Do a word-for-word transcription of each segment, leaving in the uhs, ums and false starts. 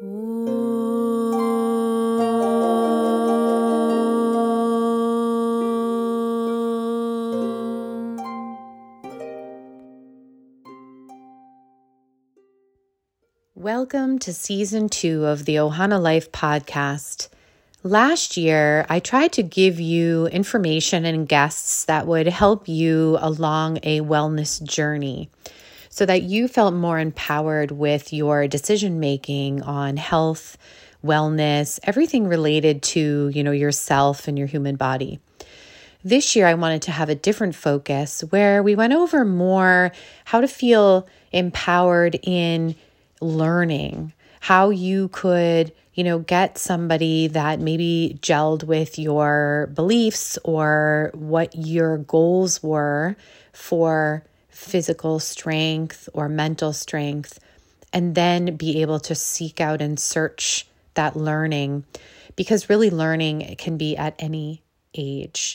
Welcome to season two of the Ohana Life podcast. Last year, I tried to give you information and guests that would help you along a wellness journey so that you felt more empowered with your decision making on health, wellness, everything related to, you know, yourself and your human body. This year, I wanted to have a different focus where we went over more how to feel empowered in learning, how you could, you know, get somebody that maybe gelled with your beliefs or what your goals were for physical strength or mental strength, and then be able to seek out and search that learning, because really learning can be at any age.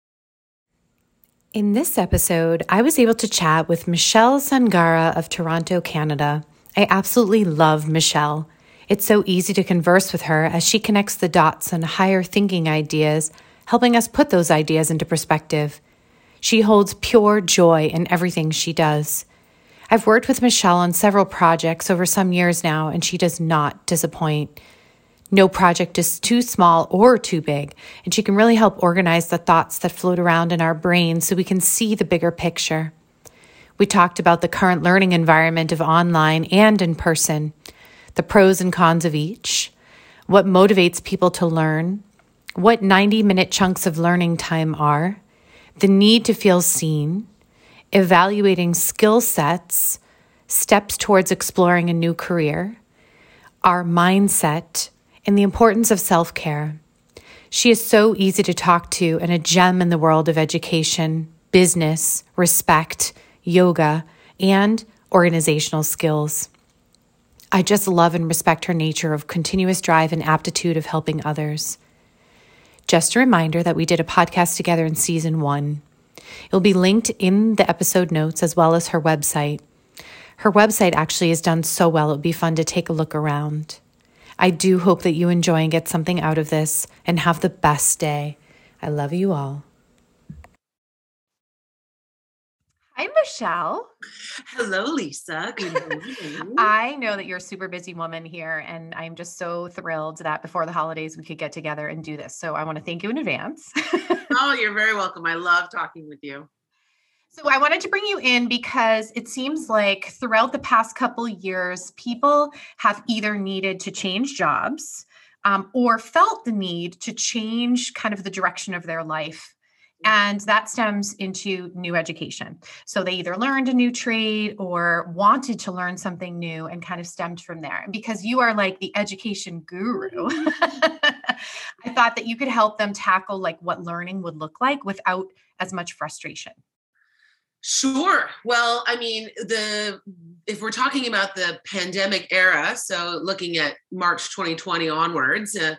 In this episode, I was able to chat with Michelle Sangara of Toronto, Canada. I absolutely love Michelle. It's so easy to converse with her as she connects the dots on higher thinking ideas, helping us put those ideas into perspective. She holds pure joy in everything she does. I've worked with Michelle on several projects over some years now, and she does not disappoint. No project is too small or too big, and she can really help organize the thoughts that float around in our brains so we can see the bigger picture. We talked about the current learning environment of online and in person, the pros and cons of each, what motivates people to learn, what ninety-minute chunks of learning time are, the need to feel seen, evaluating skill sets, steps towards exploring a new career, our mindset, and the importance of self-care. She is so easy to talk to and a gem in the world of education, business, respect, yoga, and organizational skills. I just love and respect her nature of continuous drive and aptitude of helping others. Just a reminder that we did a podcast together in season one. It'll be linked in the episode notes as well as her website. Her website actually is done so well, it would be fun to take a look around. I do hope that you enjoy and get something out of this and have the best day. I love you all. Hi, Michelle. Hello, Lisa. Good morning. I know that you're a super busy woman here, and I'm just so thrilled that before the holidays we could get together and do this. So I want to thank you in advance. Oh, you're very welcome. I love talking with you. So I wanted to bring you in because it seems like throughout the past couple years, people have either needed to change jobs um, or felt the need to change kind of the direction of their life. And that stems into new education. So they either learned a new trade or wanted to learn something new and kind of stemmed from there. And because you are like the education guru, I thought that you could help them tackle like what learning would look like without as much frustration. Sure. Well, I mean, the if we're talking about the pandemic era, so looking at March twenty twenty onwards, uh,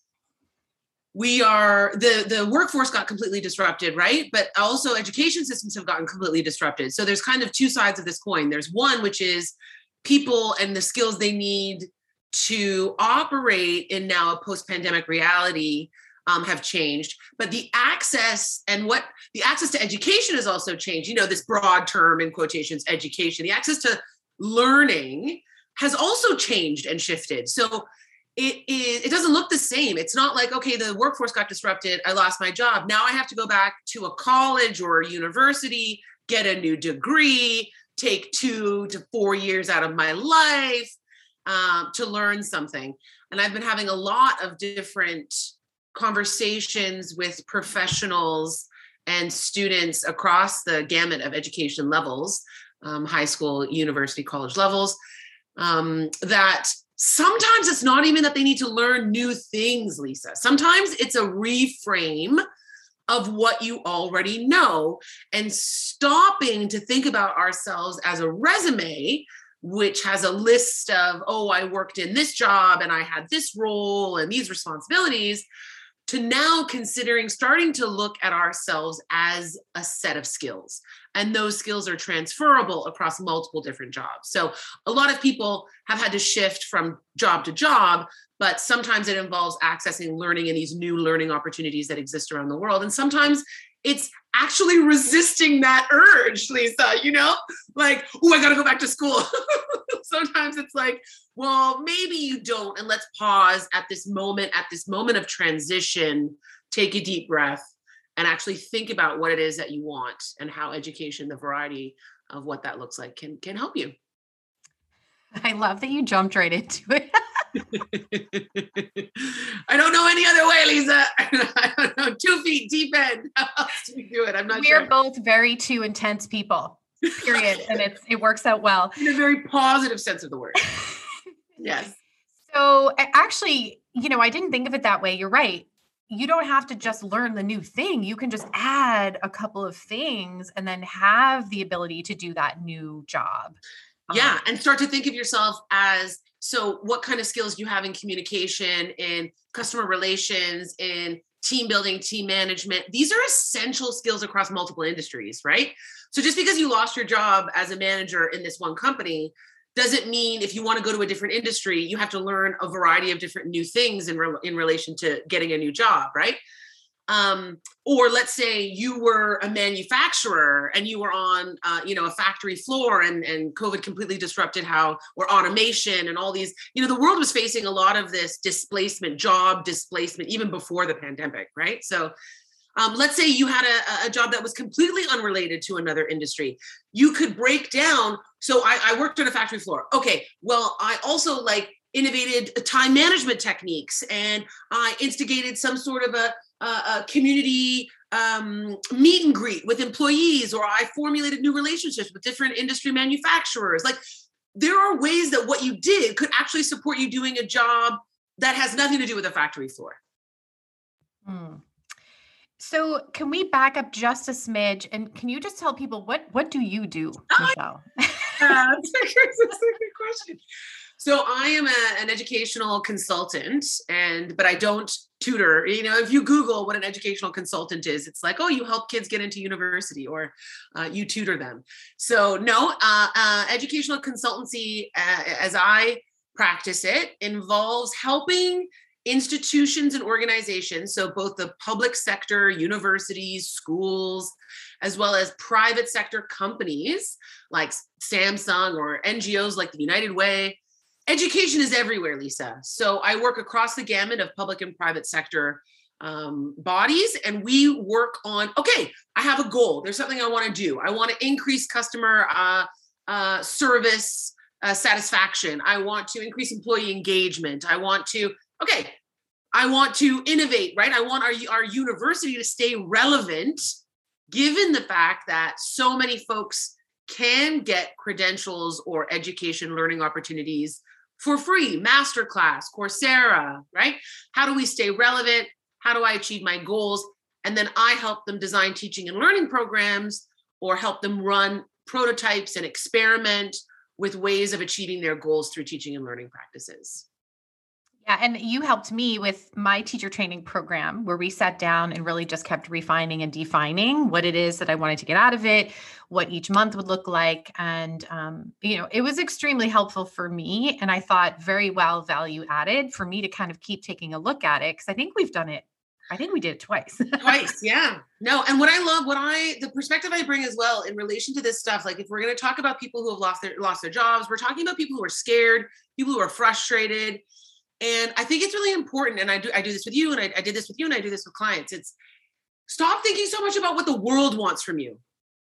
we are, the, the workforce got completely disrupted, right? But also education systems have gotten completely disrupted. So there's kind of two sides of this coin. There's one, which is people and the skills they need to operate in now a post-pandemic reality um, have changed. But the access and what the access to education has also changed. You know, this broad term in quotations, education, the access to learning has also changed and shifted. So It is. It doesn't look the same. It's not like, okay, the workforce got disrupted. I lost my job. Now I have to go back to a college or a university, get a new degree, take two to four years out of my life um, to learn something. And I've been having a lot of different conversations with professionals and students across the gamut of education levels, um, high school, university, college levels, um, that sometimes it's not even that they need to learn new things, Lisa. Sometimes it's a reframe of what you already know and stopping to think about ourselves as a resume, which has a list of, oh, I worked in this job and I had this role and these responsibilities. to now considering starting to look at ourselves as a set of skills. And those skills are transferable across multiple different jobs. So a lot of people have had to shift from job to job, but sometimes it involves accessing learning and these new learning opportunities that exist around the world. And sometimes it's actually resisting that urge, Lisa, you know, like, oh, I got to go back to school. Sometimes it's like, well, maybe you don't. And let's pause at this moment, at this moment of transition, take a deep breath and actually think about what it is that you want and how education, the variety of what that looks like can, can help you. I love that you jumped right into it. I don't know any other way, Lisa. I don't know. Two feet deep end. How else do we do it? I'm not we sure. We are both very two intense people, period. And it's, it works out well. In a very positive sense of the word. Yes. So actually, you know, I didn't think of it that way. You're right. You don't have to just learn the new thing. You can just add a couple of things and then have the ability to do that new job. Yeah. Um, and start to think of yourself as, so what kind of skills do you have in communication, in customer relations, in team building, team management? These are essential skills across multiple industries, right? So just because you lost your job as a manager in this one company doesn't mean if you want to go to a different industry, you have to learn a variety of different new things in, re- in relation to getting a new job, right? Um, or let's say you were a manufacturer and you were on, uh, you know, a factory floor and, and COVID completely disrupted how, or automation and all these, you know, the world was facing a lot of this displacement, job displacement, even before the pandemic, right? So um, let's say you had a, a job that was completely unrelated to another industry. You could break down. So I, I worked on a factory floor. Okay, well, I also like innovated time management techniques and I instigated some sort of a, a, a community um, meet and greet with employees, or I formulated new relationships with different industry manufacturers. Like there are ways that what you did could actually support you doing a job that has nothing to do with the factory floor. Hmm. So can we back up just a smidge and can you just tell people what, what do you do, Michelle? uh, that's, a, that's a good question. So I am a, an educational consultant and, but I don't tutor. You know, if you Google what an educational consultant is, it's like, oh, you help kids get into university or uh, you tutor them. So no, uh, uh, educational consultancy, uh, as I practice it, involves helping institutions and organizations, so both the public sector, universities, schools, as well as private sector companies like Samsung or N G Os like the United Way. Education is everywhere, Lisa. So I work across the gamut of public and private sector um, bodies, and we work on, okay, I have a goal. There's something I want to do. I want to increase customer uh, uh, service uh, satisfaction. I want to increase employee engagement. I want to, okay, I want to innovate, right? I want our, our university to stay relevant, given the fact that so many folks can get credentials or education learning opportunities for free, masterclass, Coursera, right? How do we stay relevant? How do I achieve my goals? And then I help them design teaching and learning programs or help them run prototypes and experiment with ways of achieving their goals through teaching and learning practices. Yeah. And you helped me with my teacher training program where we sat down and really just kept refining and defining what it is that I wanted to get out of it, what each month would look like. And, um, you know, it was extremely helpful for me. And I thought very well value added for me to kind of keep taking a look at it. Cause I think we've done it. I think we did it twice. Twice. Yeah. No. And what I love, what I, the perspective I bring as well in relation to this stuff, like if we're going to talk about people who have lost their, lost their jobs, we're talking about people who are scared, people who are frustrated. And I think it's really important. And I do, I do this with you and I, I did this with you and I do this with clients. It's stop thinking so much about what the world wants from you,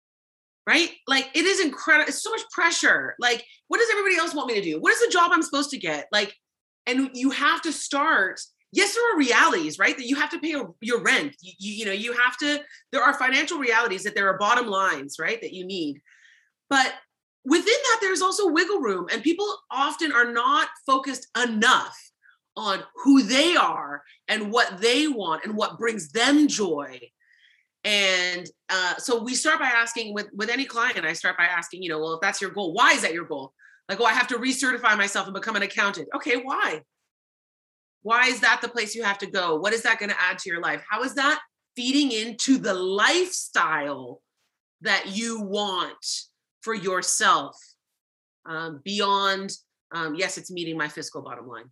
right? Like it is incredible. It's so much pressure. Like, what does everybody else want me to do? What is the job I'm supposed to get? Like, and you have to start, yes, there are realities, right? That you have to pay your rent. You, you, you know, you have to, there are financial realities that there are bottom lines, right? That you need. But within that, there's also wiggle room and people often are not focused enough on who they are and what they want and what brings them joy. And uh, so we start by asking with, with any client, I start by asking, you know, well, if that's your goal, why is that your goal? Like, oh, I have to recertify myself and become an accountant. Okay, why? Why is that the place you have to go? What is that going to add to your life? How is that feeding into the lifestyle that you want for yourself, um, beyond, um, yes, it's meeting my fiscal bottom line.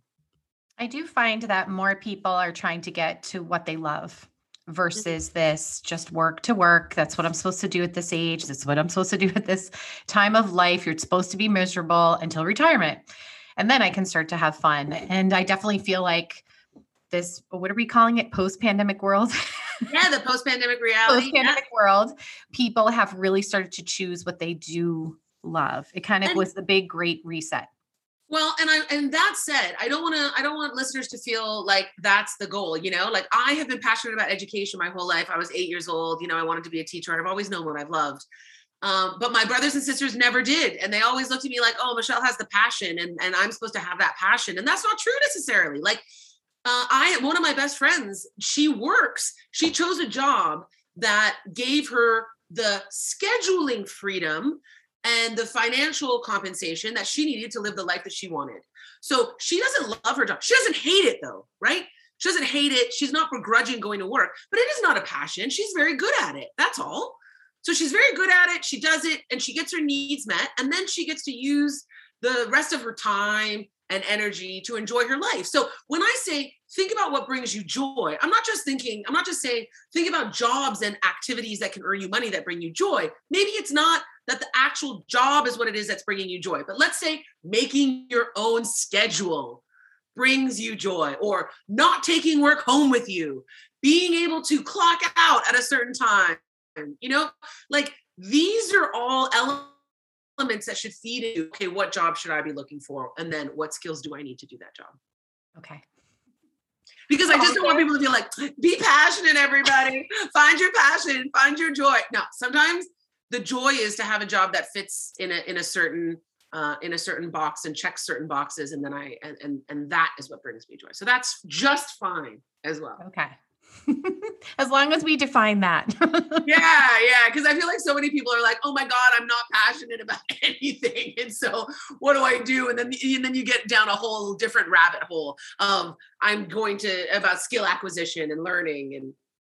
I do find that more people are trying to get to what they love versus this just work to work. That's what I'm supposed to do at this age. That's what I'm supposed to do at this time of life. You're supposed to be miserable until retirement. And then I can start to have fun. And I definitely feel like this, what are we calling it? Post-pandemic world? Yeah, the post-pandemic reality. Post-pandemic yeah. world, people have really started to choose what they do love. It kind of And, was the big great reset. well, and I, and that said, I don't want to, I don't want listeners to feel like that's the goal, you know, like I have been passionate about education my whole life. I was eight years old, you know, I wanted to be a teacher. I've always known what I've loved. Um, but my brothers and sisters never did. And they always looked at me like, oh, Michelle has the passion and, and I'm supposed to have that passion. And that's not true necessarily. Like, uh, I, one of my best friends, she works, she chose a job that gave her the scheduling freedom and the financial compensation that she needed to live the life that she wanted. So she doesn't love her job. She doesn't hate it though, right? She doesn't hate it. She's not begrudging going to work, but it is not a passion. She's very good at it. That's all. So she's very good at it. She does it and she gets her needs met. And then she gets to use the rest of her time and energy to enjoy her life. So when I say, think about what brings you joy, I'm not just thinking, I'm not just saying, think about jobs and activities that can earn you money that bring you joy. Maybe it's not that the actual job is what it is that's bringing you joy, but let's say making your own schedule brings you joy, or not taking work home with you, being able to clock out at a certain time, you know, like these are all elements that should feed into, okay, what job should I be looking for? And then what skills do I need to do that job? Okay. Because I just don't want people to feel like, be passionate, everybody. Find your passion, find your joy. No, sometimes the joy is to have a job that fits in a in a certain uh, in a certain box and checks certain boxes, and then I and and and that is what brings me joy. So that's just fine as well. Okay. As long as we define that. yeah, yeah. Because I feel like so many people are like, "Oh my God, I'm not passionate about anything," and so what do I do? And then and then you get down a whole different rabbit hole of I'm going to about skill acquisition and learning and.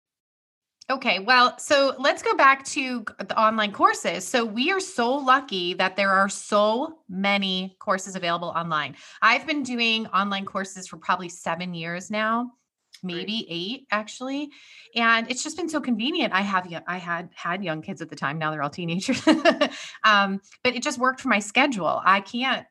Okay, well, so let's go back to the online courses. So we are so lucky that there are so many courses available online. I've been doing online courses for probably seven years now, maybe eight actually. And it's just been so convenient. I have, I had had young kids at the time. Now they're all teenagers. um, but it just worked for my schedule. I can't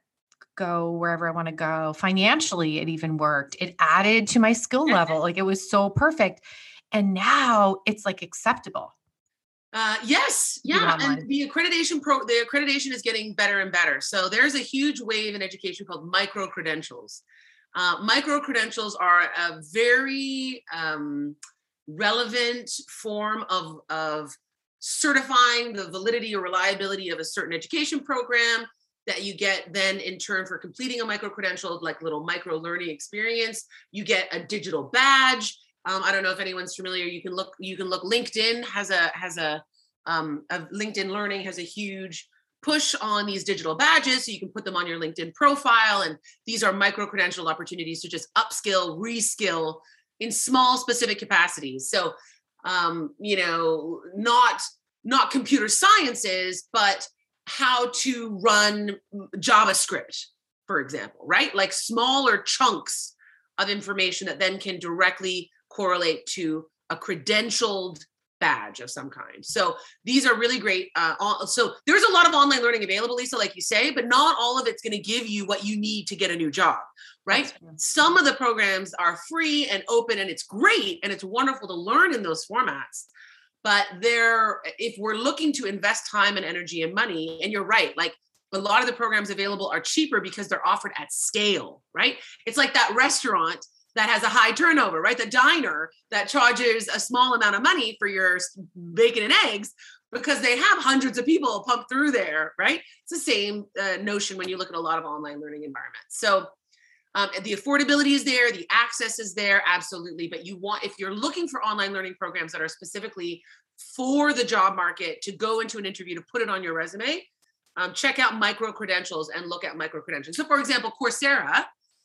go wherever I want to go. Financially, it even worked. It added to my skill level. Like it was so perfect. And now it's like acceptable. Uh, yes. Yeah. And the accreditation pro, the accreditation is getting better and better. So there's a huge wave in education called micro credentials. Uh, micro credentials are a very um, relevant form of, of certifying the validity or reliability of a certain education program that you get then in turn for completing a micro credential, like little micro learning experience. You get a digital badge. Um, I don't know if anyone's familiar. You can look. You can look. LinkedIn has a has a, um, a LinkedIn Learning has a huge push on these digital badges, so you can put them on your LinkedIn profile. And these are micro credential opportunities to just upskill, reskill in small specific capacities. So, um, you know, not not computer sciences, but how to run JavaScript, for example, right? Like smaller chunks of information that then can directly correlate to a credentialed badge of some kind. So these are really great. Uh, so there's a lot of online learning available, Lisa, like you say, but not all of it's going to give you what you need to get a new job, right? Some of the programs are free and open and it's great and it's wonderful to learn in those formats. But they're, if we're looking to invest time and energy and money, and you're right, like a lot of the programs available are cheaper because they're offered at scale, right? It's like that restaurant that has a high turnover, right? The diner that charges a small amount of money for your bacon and eggs because they have hundreds of people pump through there, right? It's the same uh, notion when you look at a lot of online learning environments. So um, the affordability is there, the access is there, absolutely. But you want, if you're looking for online learning programs that are specifically for the job market to go into an interview, to put it on your resume, um, check out micro credentials and look at micro credentials. So for example, Coursera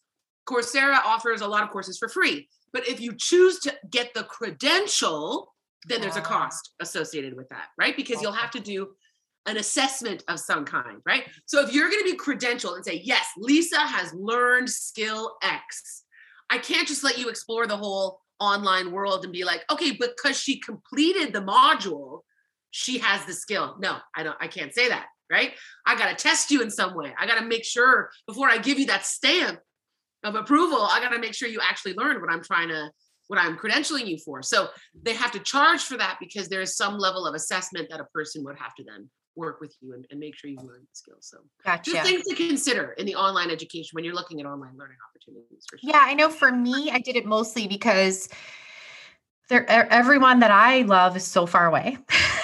Coursera offers a lot of courses for free, but if you choose to get the credential, then there's a cost associated with that, right? Because you'll have to do an assessment of some kind, right? So if you're going to be credentialed and say, yes, Lisa has learned skill X, I can't just let you explore the whole online world and be like, okay, because she completed the module, she has the skill. No, I don't, I can't say that, right? I got to test you in some way. I got to make sure before I give you that stamp of approval, I got to make sure you actually learned what I'm trying to, what I'm credentialing you for. So they have to charge for that because there is some level of assessment that a person would have to then work with you and, and make sure you learn the skills. So gotcha. Just things to consider in the online education when you're looking at online learning opportunities. For sure. Yeah, I know for me, I did it mostly because there, everyone that I love is so far away,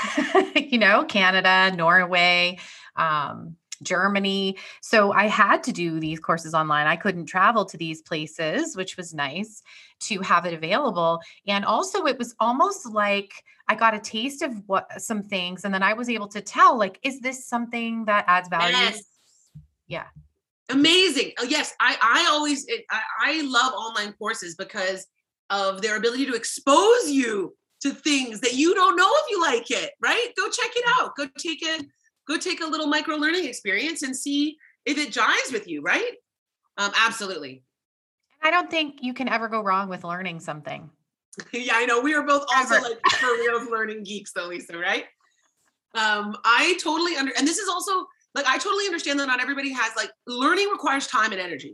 you know, Canada, Norway, um, Germany. So I had to do these courses online. I couldn't travel to these places, which was nice to have it available. And also it was almost like I got a taste of what some things, and then I was able to tell, like, is this something that adds value? Yes. Yeah. Amazing. Oh, yes. I, I always, it, I, I love online courses because of their ability to expose you to things that you don't know if you like it, right? Go check it out. Go take a, go take a little micro learning experience and see if it jives with you, right? Um, absolutely. I don't think you can ever go wrong with learning something. Yeah, I know. We are both also Ever. like for real learning geeks though, Lisa, right? Um, I totally under, and this is also like, I totally understand that not everybody has like learning requires time and energy.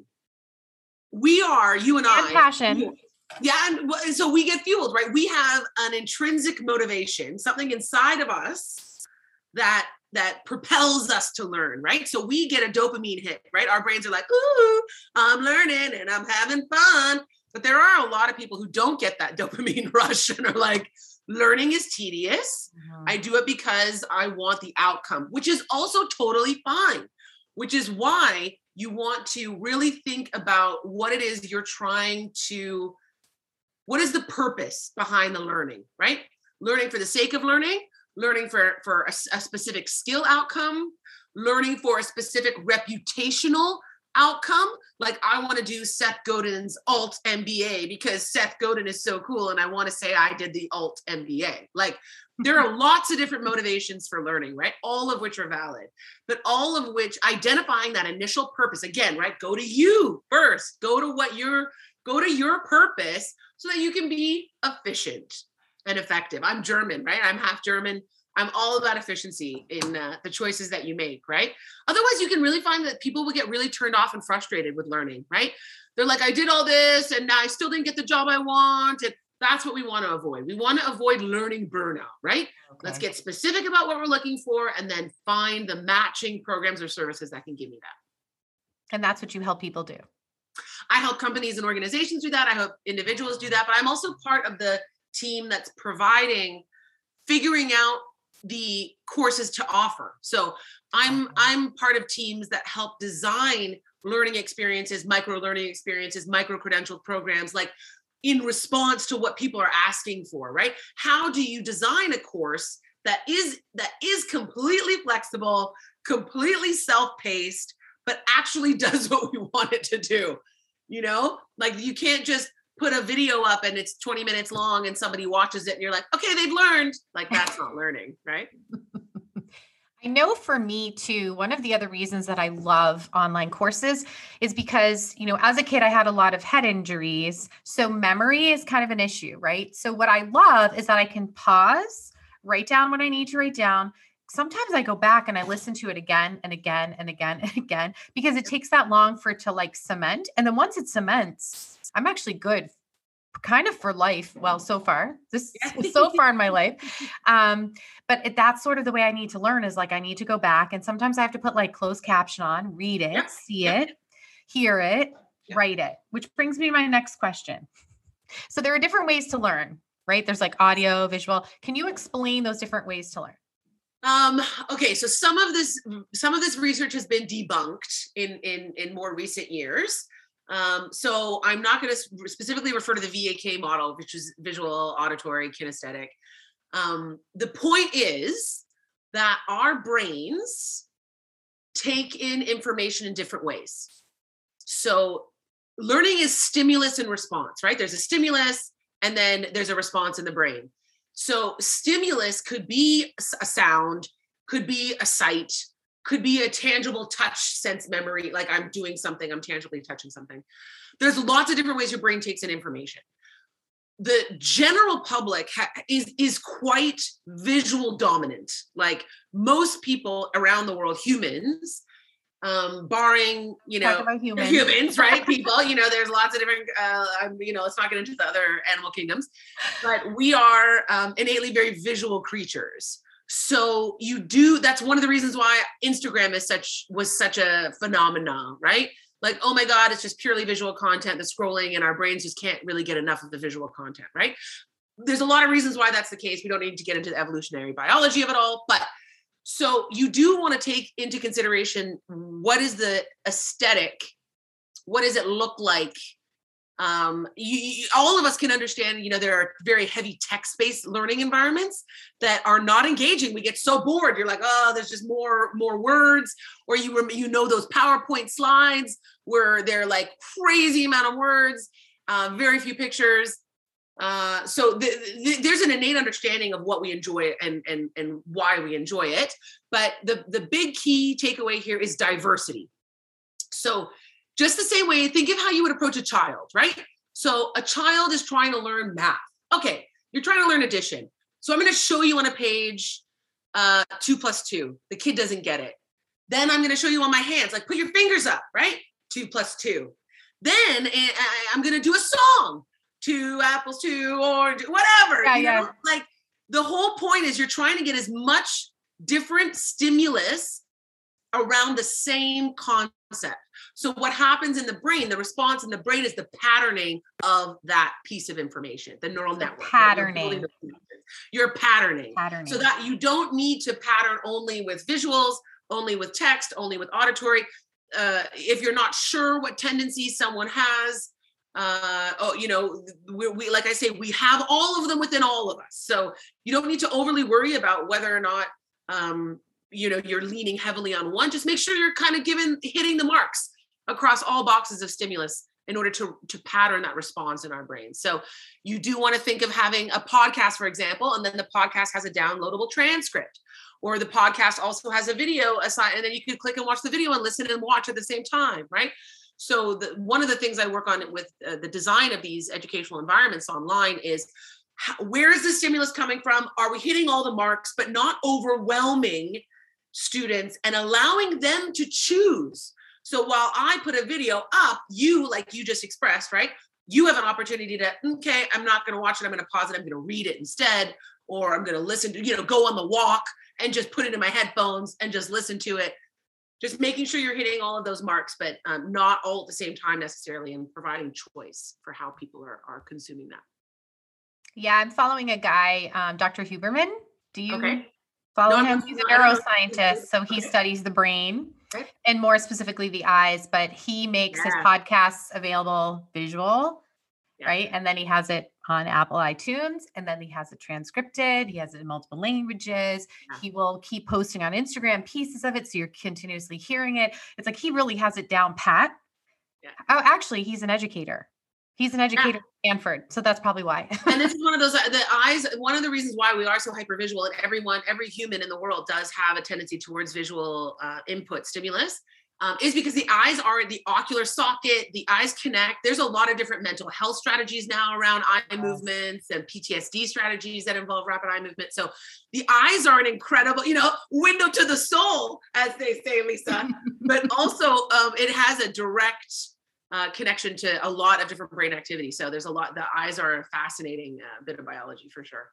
We are, you and, and I. passion. Yeah. And, and so we get fueled, right? We have an intrinsic motivation, something inside of us that, that propels us to learn, right? So we get a dopamine hit, right? Our brains are like, ooh, I'm learning and I'm having fun. But there are a lot of people who don't get that dopamine rush and are like, learning is tedious. Mm-hmm. I do it because I want the outcome, which is also totally fine, which is why you want to really think about what it is you're trying to, what is the purpose behind the learning, right? Learning for the sake of learning, learning for, for a, a specific skill outcome, learning for a specific reputational outcome. Like I want to do Seth Godin's alt M B A because Seth Godin is so cool. And I want to say I did the alt M B A. Like there are lots of different motivations for learning, right? All of which are valid, but all of which identifying that initial purpose again, right? Go to you first, go to what you're, go to your purpose so that you can be efficient and effective. I'm German, right? I'm half German. I'm all about efficiency in uh, the choices that you make, right? Otherwise, you can really find that people will get really turned off and frustrated with learning, right? They're like, I did all this and I still didn't get the job I want. And that's what we want to avoid. We want to avoid learning burnout, right? Okay. Let's get specific about what we're looking for and then find the matching programs or services that can give me that. And that's what you help people do. I help companies and organizations do that. I help individuals do that, but I'm also part of the team that's providing, figuring out the courses to offer. So I'm I'm part of teams that help design learning experiences, micro learning experiences, micro credentialed programs, like in response to what people are asking for, right? How do you design a course that is that is completely flexible, completely self-paced, but actually does what we want it to do? You know, like you can't just put a video up and it's twenty minutes long and somebody watches it and you're like, okay, they've learned. Like that's not learning, right? I know for me too, one of the other reasons that I love online courses is because, you know, as a kid, I had a lot of head injuries. So memory is kind of an issue, right? So what I love is that I can pause, write down what I need to write down. Sometimes I go back and I listen to it again and again and again and again, because it takes that long for it to like cement. And then once it cements, I'm actually good kind of for life. Well, so far, this is so far in my life. Um, but it, that's sort of the way I need to learn is like, I need to go back. And sometimes I have to put like closed caption on, read it, yeah. see yeah. it, hear it, yeah. write it, which brings me to my next question. So there are different ways to learn, right? There's like audio, visual. Can you explain those different ways to learn? Um, okay. So some of this, some of this research has been debunked in, in, in more recent years. Um, so I'm not going to specifically refer to the V A K model, which is visual, auditory, kinesthetic. Um, the point is that our brains take in information in different ways. So learning is stimulus and response, right? There's a stimulus and then there's a response in the brain. So stimulus could be a sound, could be a sight, could be a tangible touch sense memory, like I'm doing something, I'm tangibly touching something. There's lots of different ways your brain takes in information. The general public ha- is, is quite visual dominant. Like most people around the world, humans, um, barring, you know, humans. humans, right? People, you know, there's lots of different, uh, you know, let's not get into the other animal kingdoms, but we are um, innately very visual creatures. So you do, that's one of the reasons why Instagram is such, was such a phenomenon, right? Like, oh my God, it's just purely visual content, the scrolling, and our brains just can't really get enough of the visual content, right? There's a lot of reasons why that's the case. We don't need to get into the evolutionary biology of it all, but so you do want to take into consideration, what is the aesthetic? What does it look like? Um, you, you, all of us can understand, you know, there are very heavy text-based learning environments that are not engaging. We get so bored. You're like, oh, there's just more, more words, or you, rem- you know, those PowerPoint slides where they're like crazy amount of words, uh, very few pictures. Uh, so the, the, there's an innate understanding of what we enjoy and, and, and why we enjoy it. But the, the big key takeaway here is diversity. So just the same way, think of how you would approach a child, right? So a child is trying to learn math. Okay, you're trying to learn addition. So I'm going to show you on a page, uh, two plus two. The kid doesn't get it. Then I'm going to show you on my hands, like put your fingers up, right? Two plus two. Then uh, I'm going to do a song. Two apples, two orange, whatever. Yeah, you yeah. know? Like the whole point is you're trying to get as much different stimulus around the same concept. So what happens in the brain, the response in the brain is the patterning of that piece of information, the neural The network. patterning. You're, you're patterning. Patterning. So that you don't need to pattern only with visuals, only with text, only with auditory. Uh, if you're not sure what tendencies someone has, uh, oh, you know, we, we, like I say, we have all of them within all of us. So you don't need to overly worry about whether or not, um, you know, you're leaning heavily on one. Just make sure you're kind of given, hitting the marks across all boxes of stimulus in order to, to pattern that response in our brain. So you do want to think of having a podcast, for example, and then the podcast has a downloadable transcript, or the podcast also has a video aside, and then you can click and watch the video and listen and watch at the same time, right? So the, one of the things I work on with uh, the design of these educational environments online is, how, where is the stimulus coming from? Are we hitting all the marks, but not overwhelming students and allowing them to choose? So while I put a video up, you, like you just expressed, right? You have an opportunity to, okay, I'm not going to watch it. I'm going to pause it. I'm going to read it instead, or I'm going to listen to, you know, go on the walk and just put it in my headphones and just listen to it. Just making sure you're hitting all of those marks, but um, not all at the same time necessarily, and providing choice for how people are, are consuming that. Yeah, I'm following a guy, um, Doctor Huberman. Do you Okay. follow No, him? I'm- He's a I don't know. neuroscientist, so he Okay. studies the brain Okay. and more specifically the eyes, but he makes his Yeah. podcasts available visual, Yeah. right? And then he has it on Apple iTunes, and then he has it transcripted. He has it in multiple languages. Yeah. He will keep posting on Instagram pieces of it, so you're continuously hearing it. It's like he really has it down pat. Yeah. Oh, actually, he's an educator. He's an educator at Stanford, so that's probably why. And this is one of those, the eyes, one of the reasons why we are so hypervisual, and everyone, every human in the world does have a tendency towards visual uh, input stimulus, um, is because the eyes are the ocular socket, the eyes connect. There's a lot of different mental health strategies now around eye Yes. movements and P T S D strategies that involve rapid eye movement. So the eyes are an incredible, you know, window to the soul, as they say, Lisa, but also um, it has a direct Uh, connection to a lot of different brain activity. So there's a lot, the eyes are a fascinating uh, bit of biology for sure.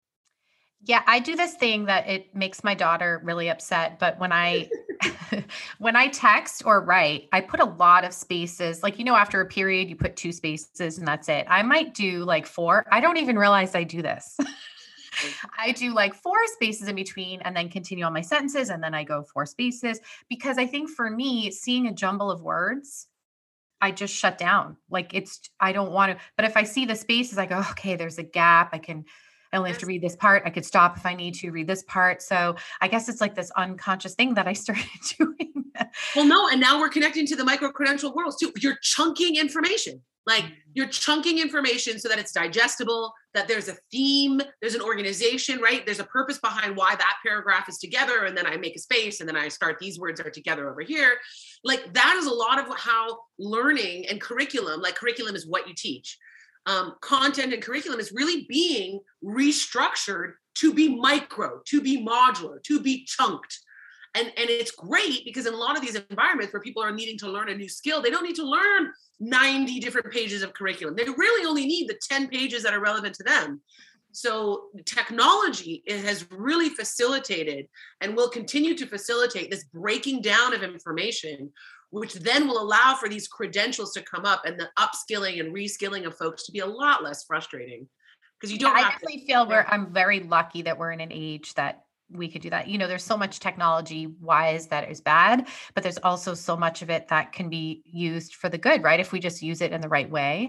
Yeah, I do this thing that it makes my daughter really upset, but when I when I text or write, I put a lot of spaces. Like, you know, after a period, you put two spaces and that's it. I might do like four. I don't even realize I do this. I do like four spaces in between and then continue on my sentences, and then I go four spaces, because I think for me, seeing a jumble of words, I just shut down. Like it's, I don't want to, but if I see the spaces, I go, okay, there's a gap. I can, I only have to Yes. read this part. I could stop if I need to read this part. So I guess it's like this unconscious thing that I started doing. Well, no, and now we're connecting to the micro-credential worlds too. You're chunking information. Like you're chunking information so that it's digestible, that there's a theme, there's an organization, right? There's a purpose behind why that paragraph is together. And then I make a space and then I start, these words are together over here. Like that is a lot of how learning and curriculum, like curriculum is what you teach. Um, content and curriculum is really being restructured to be micro, to be modular, to be chunked. And, and it's great because in a lot of these environments where people are needing to learn a new skill, they don't need to learn ninety different pages of curriculum. They really only need the ten pages that are relevant to them. So technology has really facilitated and will continue to facilitate this breaking down of information, which then will allow for these credentials to come up and the upskilling and reskilling of folks to be a lot less frustrating. Because you don't yeah, have I definitely to, feel where I'm very lucky that we're in an age that we could do that. You know, there's so much technology wise that is bad, but there's also so much of it that can be used for the good, right? If we just use it in the right way.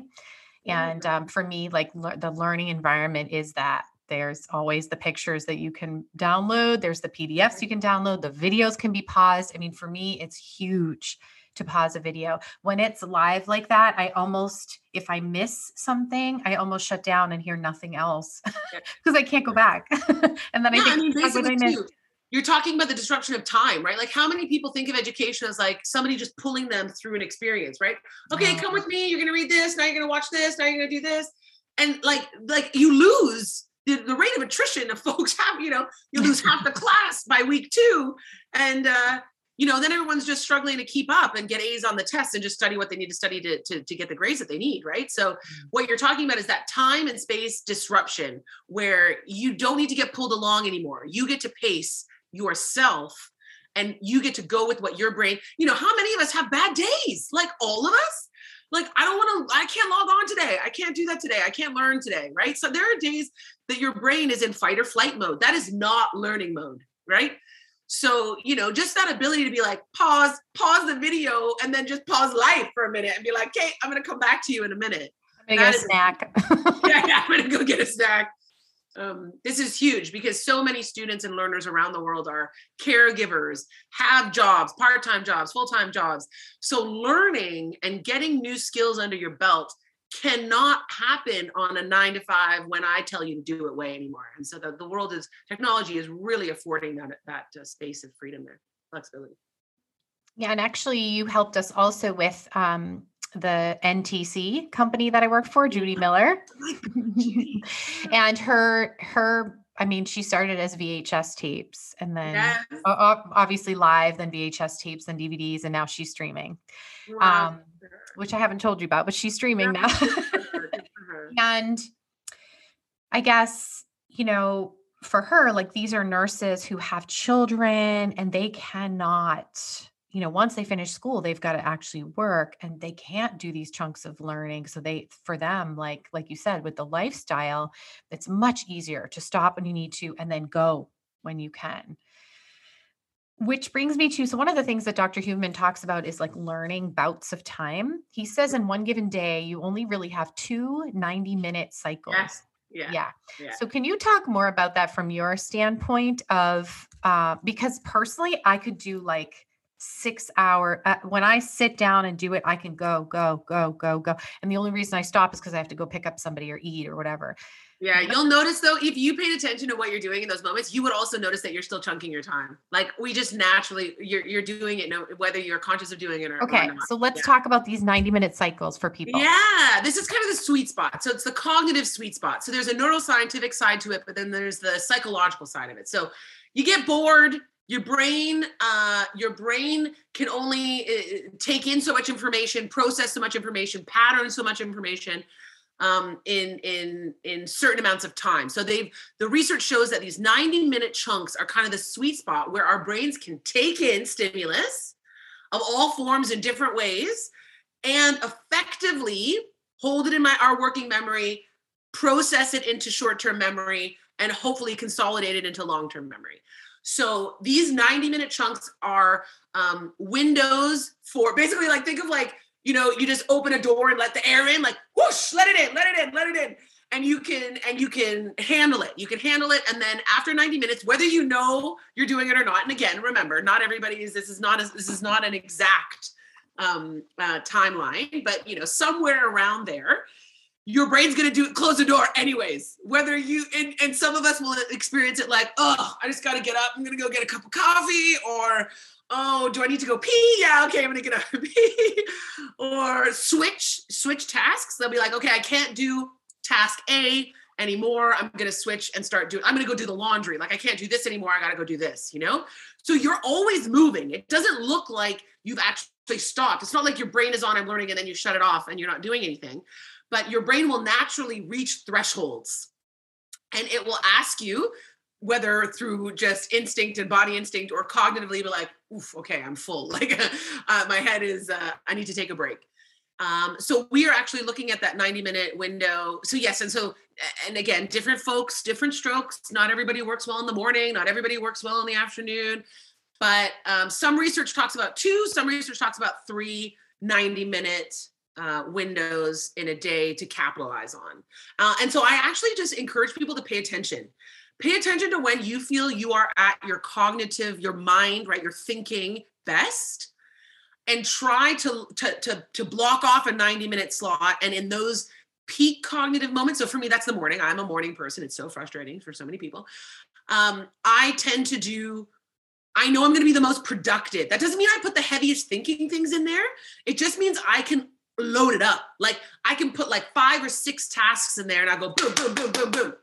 And um, for me, like le- the learning environment is that there's always the pictures that you can download. There's the P D Fs you can download. The videos can be paused. I mean, for me, it's huge to pause a video. When it's live like that, I almost, if I miss something, I almost shut down and hear nothing else because I can't go back. And then yeah, I think, I mean, basically I too, you're talking about the disruption of time, right? Like how many people think of education as like somebody just pulling them through an experience, right? Okay, yeah. Come with me. You're going to read this. Now you're going to watch this. Now you're going to do this. And like, like you lose the, the rate of attrition of folks have, you know, you lose half the class by week two. And, uh, you know, then everyone's just struggling to keep up and get A's on the test and just study what they need to study to, to, to get the grades that they need, right? So what you're talking about is that time and space disruption where you don't need to get pulled along anymore. You get to pace yourself and you get to go with what your brain, you know, how many of us have bad days? Like all of us? Like, I don't want to, I can't log on today. I can't do that today. I can't learn today, right? So there are days that your brain is in fight or flight mode. That is not learning mode, right? So, you know, just that ability to be like, pause, pause the video, and then just pause life for a minute and be like, okay, I'm going to come back to you in a minute. I'm going to get a snack. yeah, yeah, I'm going to go get a snack. Um, this is huge because so many students and learners around the world are caregivers, have jobs, part-time jobs, full-time jobs. So learning and getting new skills under your belt cannot happen on a nine to five when I tell you to do it way anymore. And so the, the world is, technology is really affording that, that uh, space of freedom there, flexibility. Yeah. And actually you helped us also with um, the N T C company that I work for, Judy Miller. And her, her, I mean, she started as V H S tapes and then yes. obviously live, then V H S tapes, then D V Ds, and now she's streaming. Wow. Um, which I haven't told you about, but she's streaming now. And I guess, you know, for her, like these are nurses who have children and they cannot, you know, once they finish school, they've got to actually work and they can't do these chunks of learning. So they, for them, like, like you said, with the lifestyle, it's much easier to stop when you need to and then go when you can. Which brings me to, so one of the things that Doctor Huberman talks about is like learning bouts of time. He says in one given day, you only really have two ninety minute cycles. Yeah. Yeah. yeah. yeah. So can you talk more about that from your standpoint of, uh, because personally I could do like six hour, uh, when I sit down and do it, I can go, go, go, go, go. And the only reason I stop is because I have to go pick up somebody or eat or whatever. Yeah, you'll notice though, if you paid attention to what you're doing in those moments, you would also notice that you're still chunking your time. Like we just naturally, you're you're doing it, no, whether you're conscious of doing it or, okay, or not. So let's yeah. talk about these ninety minute cycles for people. Yeah, this is kind of the sweet spot. So it's the cognitive sweet spot. So there's a neuroscientific side to it, but then there's the psychological side of it. So you get bored. Your brain, uh, your brain can only uh, take in so much information, process so much information, pattern so much information. Um, in in in certain amounts of time. So they've the research shows that these ninety minute chunks are kind of the sweet spot where our brains can take in stimulus of all forms in different ways and effectively hold it in my our working memory, process it into short-term memory, and hopefully consolidate it into long-term memory. So these ninety minute chunks are um, windows for basically like think of like, you know, you just open a door and let the air in, like whoosh, let it in, let it in, let it in. and you can and you can handle it. You can handle it, and then after ninety minutes, whether you know you're doing it or not. And again, remember, not everybody is. This is not a, this is not an exact um, uh, timeline, but you know, somewhere around there, your brain's going to do close the door anyways. Whether you and, and some of us will experience it like, oh, I just got to get up. I'm going to go get a cup of coffee, or oh, do I need to go pee? Yeah, okay, I'm going to get up and pee. Or switch switch tasks. They'll be like, okay, I can't do task A anymore. I'm going to switch and start doing. I'm going to go do the laundry. Like I can't do this anymore. I got to go do this. You know. So you're always moving. It doesn't look like you've actually stopped. It's not like your brain is on, I'm learning, and then you shut it off and you're not doing anything. But your brain will naturally reach thresholds, and it will ask you, whether through just instinct and body instinct or cognitively, be like, oof, okay, I'm full. Like uh, my head is, uh, I need to take a break. Um, so we are actually looking at that ninety minute window. So yes. And so, and again, different folks, different strokes. Not everybody works well in the morning. Not everybody works well in the afternoon, but um, some research talks about two, some research talks about three ninety minute uh, windows in a day to capitalize on. Uh, and so I actually just encourage people to pay attention. Pay attention to when you feel you are at your cognitive, your mind, right? Your thinking best. And try to, to, to, to block off a ninety minute slot. And in those peak cognitive moments, so for me, that's the morning. I'm a morning person. It's so frustrating for so many people. Um, I tend to do, I know I'm going to be the most productive. That doesn't mean I put the heaviest thinking things in there. It just means I can load it up. Like I can put like five or six tasks in there and I go boom, boom, boom, boom, boom.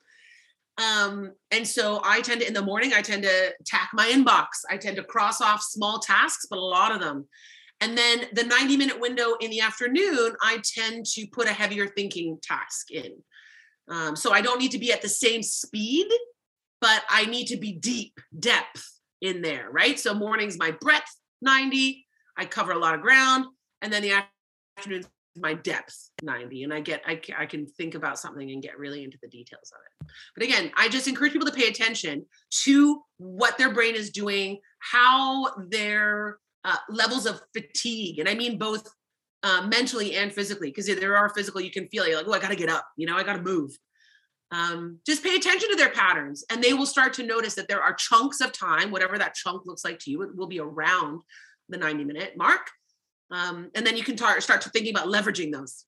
Um, and so I tend to, in the morning, I tend to tack my inbox. I tend to cross off small tasks, but a lot of them. And then the ninety minute window in the afternoon, I tend to put a heavier thinking task in. Um, so I don't need to be at the same speed, but I need to be deep, depth in there, right? So morning's my breadth ninety, I cover a lot of ground. And then the afternoon's my depth ninety. And I get, I, I can think about something and get really into the details of it. But again, I just encourage people to pay attention to what their brain is doing, how their Uh, levels of fatigue. And I mean both uh, mentally and physically, because there are physical, you can feel it. You're like, oh, I got to get up, you know, I got to move. Um, just pay attention to their patterns, and they will start to notice that there are chunks of time, whatever that chunk looks like to you, it will be around the ninety minute mark. Um, and then you can tar- start to thinking about leveraging those.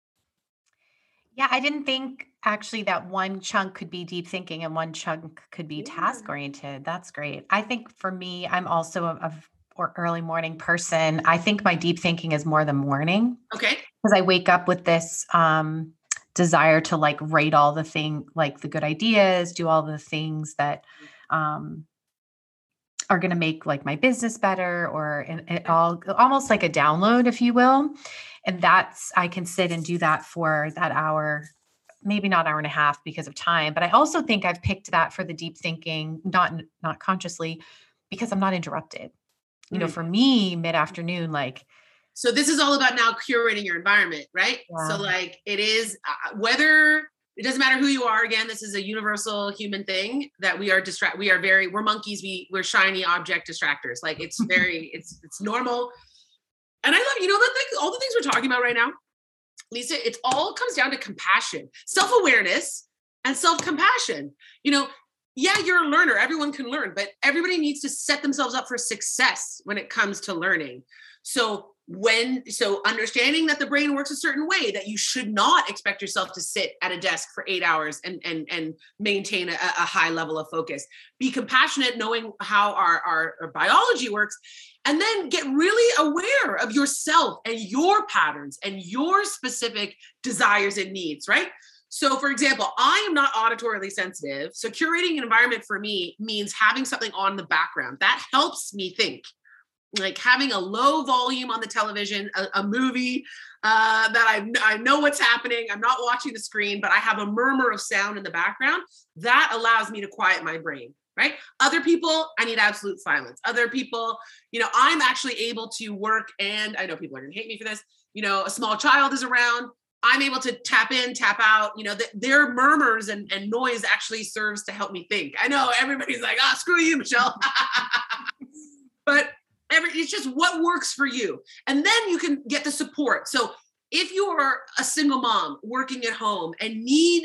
Yeah, I didn't think actually that one chunk could be deep thinking and one chunk could be Yeah. task oriented. That's great. I think for me, I'm also a, a or early morning person. I think my deep thinking is more the morning. Okay. Because I wake up with this um, desire to like write all the thing, like the good ideas, do all the things that um, are going to make like my business better, or it, it all almost like a download, if you will. And that's, I can sit and do that for that hour, maybe not hour and a half because of time. But I also think I've picked that for the deep thinking, not, not consciously, because I'm not interrupted. You know, for me, mid-afternoon, like. So this is all about now curating your environment, right? Yeah. So like it is, uh, whether, it doesn't matter who you are. Again, this is a universal human thing that we are distract. We are very, we're monkeys. We we're shiny object distractors. Like it's very, it's, it's normal. And I love, you know, the thing, all the things we're talking about right now, Lisa, it all comes down to compassion, self-awareness and self-compassion. You know, yeah, you're a learner. Everyone can learn, but everybody needs to set themselves up for success when it comes to learning. So when, so understanding that the brain works a certain way, that you should not expect yourself to sit at a desk for eight hours and, and, and maintain a, a high level of focus. Be compassionate, knowing how our, our, our biology works, and then get really aware of yourself and your patterns and your specific desires and needs, right? So for example, I am not auditorily sensitive. So curating an environment for me means having something on the background that helps me think. Like having a low volume on the television, a, a movie uh, that I, I know what's happening. I'm not watching the screen, but I have a murmur of sound in the background that allows me to quiet my brain, right? Other people, I need absolute silence. Other people, you know, I'm actually able to work, and I know people are going to hate me for this. You know, a small child is around. I'm able to tap in, tap out, you know, the, their murmurs and, and noise actually serves to help me think. I know everybody's like, ah, oh, screw you, Michelle. But every, it's just what works for you. And then you can get the support. So if you're a single mom working at home and need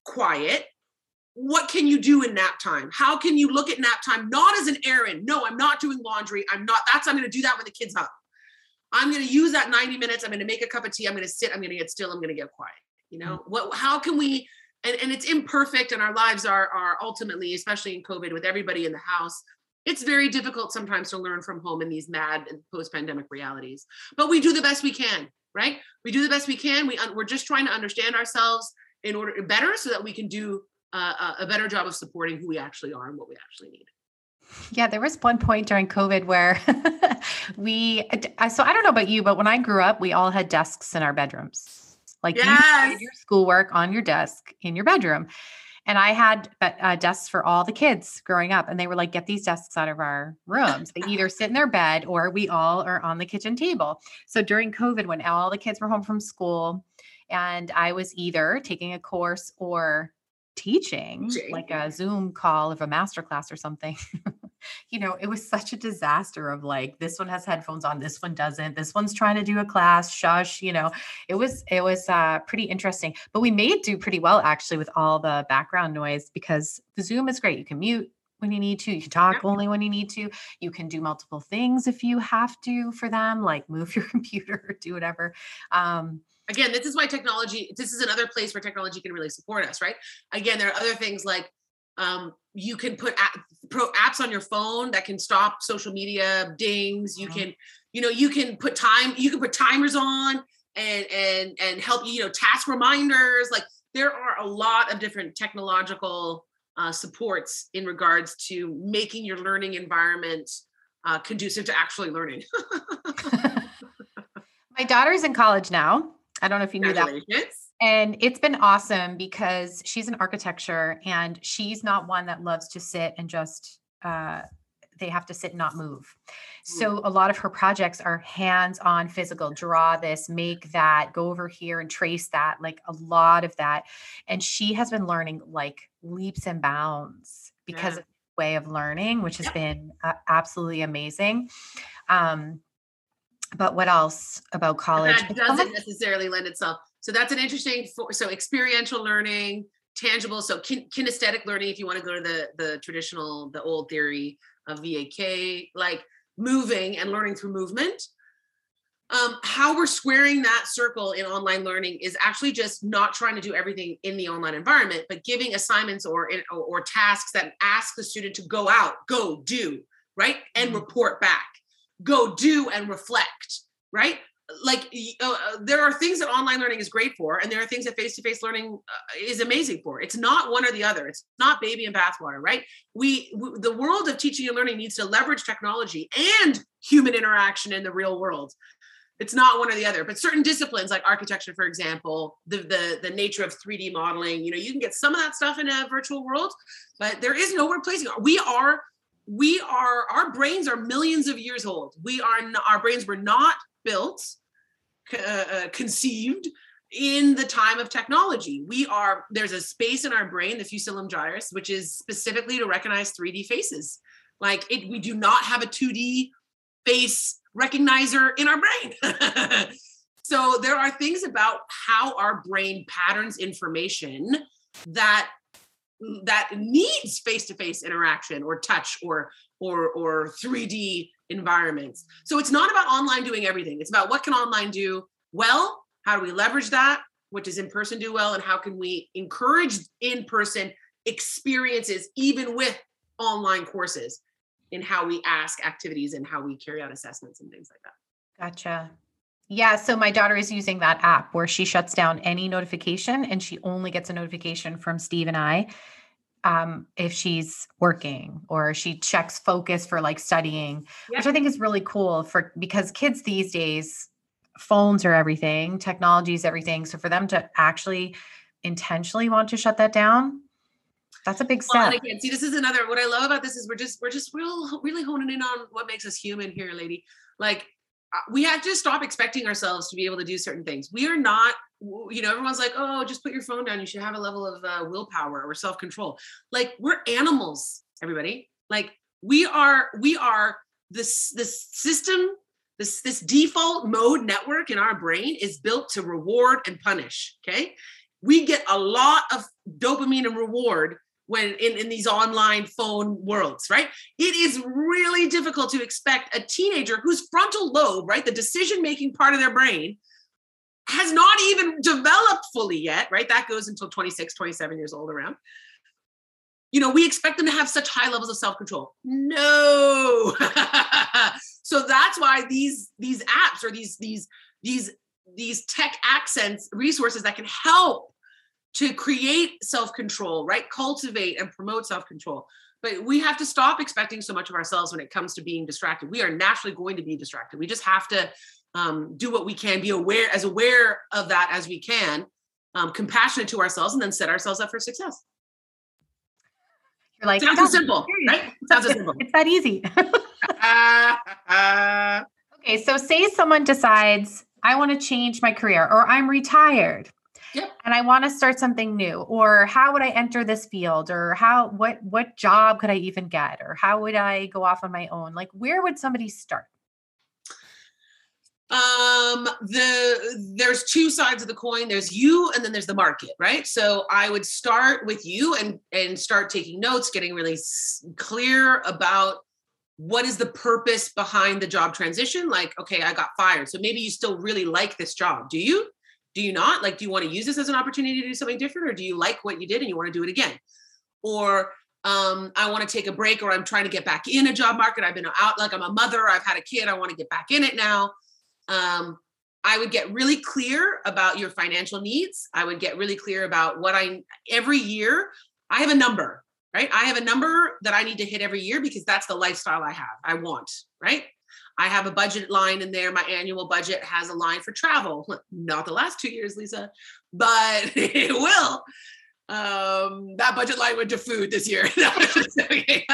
quiet, what can you do in nap time? How can you look at nap time not as an errand? No, I'm not doing laundry. I'm not, that's, I'm going to do that when the kid's up. I'm going to use that ninety minutes. I'm going to make a cup of tea. I'm going to sit. I'm going to get still. I'm going to get quiet. You know, mm-hmm. what, how can we, and, and it's imperfect, and our lives are, are ultimately, especially in COVID with everybody in the house, it's very difficult sometimes to learn from home in these mad post-pandemic realities, but we do the best we can, right? We do the best we can. We, we're just trying to understand ourselves in order better so that we can do uh, a better job of supporting who we actually are and what we actually need. Yeah, there was one point during COVID where we, so I don't know about you, but when I grew up, we all had desks in our bedrooms. Like yes. You did your schoolwork on your desk in your bedroom. And I had uh, desks for all the kids growing up, and they were like, get these desks out of our rooms. They either sit in their bed or we all are on the kitchen table. So during COVID, when all the kids were home from school and I was either taking a course or teaching, Teaching. like a Zoom call of a masterclass or something, you know, it was such a disaster of like, this one has headphones on, this one doesn't, this one's trying to do a class, shush, you know, it was, it was uh, pretty interesting, but we made do pretty well actually with all the background noise, because the Zoom is great. You can mute when you need to, you can talk yeah. only when you need to, you can do multiple things if you have to for them, like move your computer or do whatever. Um, Again, this is why technology, this is another place where technology can really support us, right? Again, there are other things like um, you can put app, pro apps on your phone that can stop social media dings. You mm-hmm. can, you know, you can put time, you can put timers on and, and, and help you, you know, task reminders. Like there are a lot of different technological uh, supports in regards to making your learning environment uh, conducive to actually learning. My daughter's in college now. I don't know if you knew that. And it's been awesome because she's in architecture and she's not one that loves to sit and just, uh, they have to sit and not move. So a lot of her projects are hands-on physical, draw this, make that, go over here and trace that, like a lot of that. And she has been learning like leaps and bounds because yeah. of the way of learning, which has yeah. been uh, absolutely amazing. Um, But what else about college? That doesn't necessarily lend itself. So that's an interesting, for, so experiential learning, tangible. So kin kinesthetic learning, if you want to go to the, the traditional, the old theory of V A K, like moving and learning through movement. Um, how we're squaring that circle in online learning is actually just not trying to do everything in the online environment, but giving assignments or, or, or tasks that ask the student to go out, go do, right? And mm-hmm. report back. Go do and reflect, right? Like uh, there are things that online learning is great for, and there are things that face-to-face learning uh, is amazing for. It's not one or the other. It's not baby and bathwater, right? We, we, the world of teaching and learning needs to leverage technology and human interaction in the real world. It's not one or the other, but certain disciplines like architecture, for example, the, the, the nature of three D modeling, you know, you can get some of that stuff in a virtual world, but there is no replacing it. We are We are, our brains are millions of years old. We are, not, our brains were not built, uh, conceived in the time of technology. We are, there's a space in our brain, the fusilum gyrus, which is specifically to recognize three D faces. Like it, we do not have a two D face recognizer in our brain. So there are things about how our brain patterns information that that needs face-to-face interaction or touch or or or three D environments. So it's not about online doing everything. It's about what can online do well, how do we leverage that, what does in-person do well, and how can we encourage in-person experiences even with online courses in how we ask activities and how we carry out assessments and things like that. Gotcha. Yeah. So my daughter is using that app where she shuts down any notification and she only gets a notification from Steve and I um, if she's working, or she checks focus for like studying, yeah. which I think is really cool for, because kids these days, phones are everything, technology is everything. So for them to actually intentionally want to shut that down, that's a big step. Well, and again, see, this is another, what I love about this is we're just, we're just real, really honing in on what makes us human here, lady. Like, we have to stop expecting ourselves to be able to do certain things. We are not, you know, everyone's like, oh, just put your phone down. You should have a level of uh, willpower or self-control. Like, we're animals, everybody. Like, we are, we are this, this system, this, this default mode network in our brain is built to reward and punish. Okay. we get a lot of dopamine and reward when in, in these online phone worlds, right? It is really difficult to expect a teenager whose frontal lobe, right, the decision-making part of their brain, has not even developed fully yet, right? That goes until twenty-six, twenty-seven years old around. You know, we expect them to have such high levels of self-control. No. So that's why these, these apps or these, these, these, these tech accents resources that can help to create self-control, right? Cultivate and promote self-control. But we have to stop expecting so much of ourselves when it comes to being distracted. We are naturally going to be distracted. We just have to um, do what we can, be aware, as aware of that as we can, um, compassionate to ourselves, and then set ourselves up for success. You're like, sounds so simple, right? Sounds so simple. It's that easy. uh, uh, okay, so say someone decides, I want to change my career, or I'm retired. Yep. And I want to start something new, or how would I enter this field, or how, what, what job could I even get, or how would I go off on my own? Like, where would somebody start? Um, the, there's two sides of the coin. There's you, and then there's the market, right? So I would start with you and, and start taking notes, getting really s- clear about what is the purpose behind the job transition. Like, okay, I got fired. So maybe you still really like this job. Do you? Do you not? Like, do you want to use this as an opportunity to do something different? Or do you like what you did and you want to do it again? Or um, I want to take a break, or I'm trying to get back in a job market. I've been out, like I'm a mother, I've had a kid, I want to get back in it now. Um, I would get really clear about your financial needs. I would get really clear about what I, every year, I have a number, right? I have a number that I need to hit every year because that's the lifestyle I have, I want, right? I have a budget line in there. My annual budget has a line for travel. Not the last two years, Lisa, but it will. Um, that budget line went to food this year. Okay.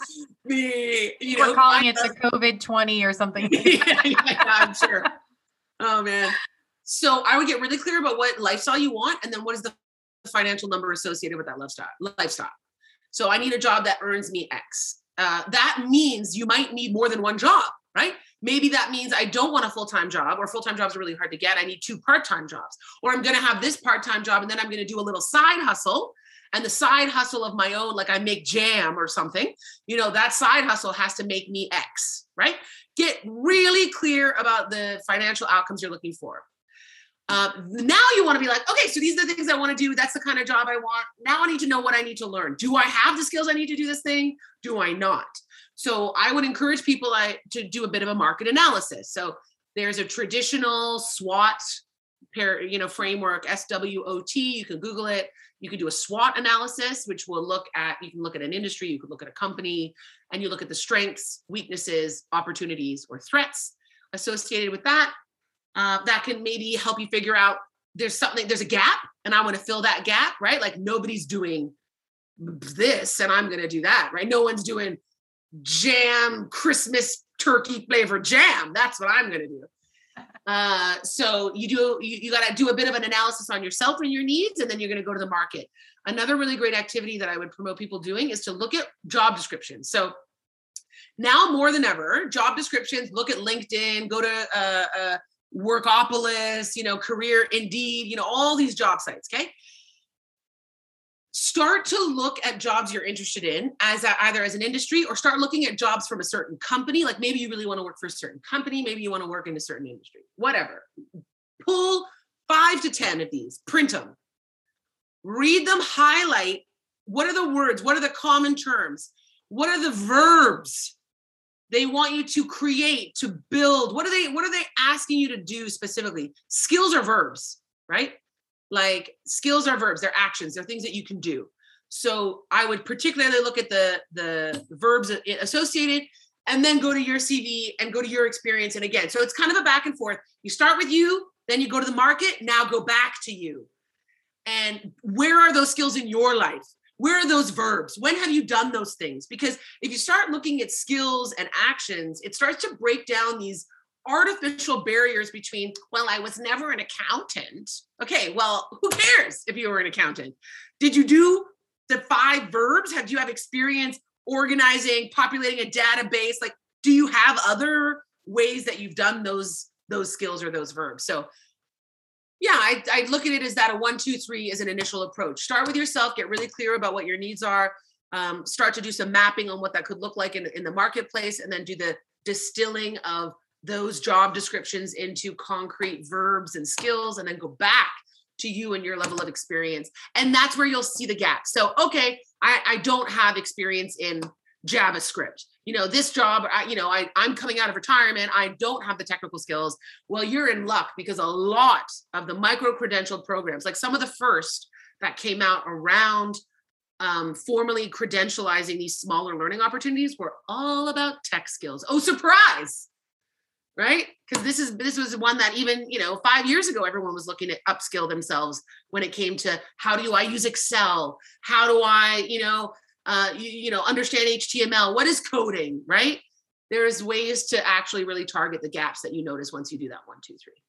the, you We're know, calling I, it the COVID twenty or something. yeah, yeah, I'm sure. Oh man. So I would get really clear about what lifestyle you want, and then what is the financial number associated with that lifestyle. Lifestyle. So I need a job that earns me X. Uh, that means you might need more than one job. Right? Maybe that means I don't want a full-time job, or full-time jobs are really hard to get. I need two part-time jobs, or I'm going to have this part-time job and then I'm going to do a little side hustle, and the side hustle of my own, like I make jam or something, you know, that side hustle has to make me X, right? Get really clear about the financial outcomes you're looking for. Uh, now you want to be like, okay, so these are the things I want to do. That's the kind of job I want. Now I need to know what I need to learn. Do I have the skills I need to do this thing? Do I not? So I would encourage people I, to do a bit of a market analysis. So there's a traditional SWOT pair, you know, framework, S W O T. You can Google it. You can do a SWOT analysis, which will look at, you can look at an industry, you could look at a company, and you look at the strengths, weaknesses, opportunities, or threats associated with that. Uh, that can maybe help you figure out there's something, there's a gap, and I want to fill that gap, right? Like nobody's doing this and I'm going to do that, right? No one's doing jam, Christmas turkey flavored jam. That's what I'm going to do. Uh, so you do, you, you got to do a bit of an analysis on yourself and your needs, and then you're going to go to the market. Another really great activity that I would promote people doing is to look at job descriptions. So now more than ever, job descriptions, look at LinkedIn, go to uh, uh, Workopolis, you know, Career Indeed, you know, all these job sites. Okay. Start to look at jobs you're interested in as a, either as an industry, or start looking at jobs from a certain company. Like maybe you really want to work for a certain company. Maybe you want to work in a certain industry, whatever. Pull five to ten of these, print them, read them, highlight. What are the words? What are the common terms? What are the verbs they want you to create, to build? What are they, what are they asking you to do specifically? Skills are verbs, right? Like skills are verbs, they're actions, they're things that you can do. So I would particularly look at the, the verbs associated, and then go to your C V and go to your experience. And again, so it's kind of a back and forth. You start with you, then you go to the market, now go back to you. And where are those skills in your life? Where are those verbs? When have you done those things? Because if you start looking at skills and actions, it starts to break down these artificial barriers between, well, I was never an accountant. Okay, well, who cares if you were an accountant? Did you do the five verbs? Have you have experience organizing, populating a database? Like, do you have other ways that you've done those, those skills or those verbs? So Yeah, I, I look at it as that a one, two, three is an initial approach. Start with yourself, get really clear about what your needs are, um, start to do some mapping on what that could look like in, in the marketplace, and then do the distilling of those job descriptions into concrete verbs and skills, and then go back to you and your level of experience. And that's where you'll see the gaps. So, okay, I, I don't have experience in JavaScript. You know, this job, I, you know, I, I'm coming out of retirement. I don't have the technical skills. Well, you're in luck, because a lot of the micro-credentialed programs, like some of the first that came out around um, formally credentializing these smaller learning opportunities, were all about tech skills. Oh, surprise, right? Because this is this was one that even, you know, five years ago, everyone was looking to upskill themselves when it came to how do I use Excel? How do I, you know, Uh, you, you know, understand H T M L. What is coding, right? There's ways to actually really target the gaps that you notice once you do that one, two, three.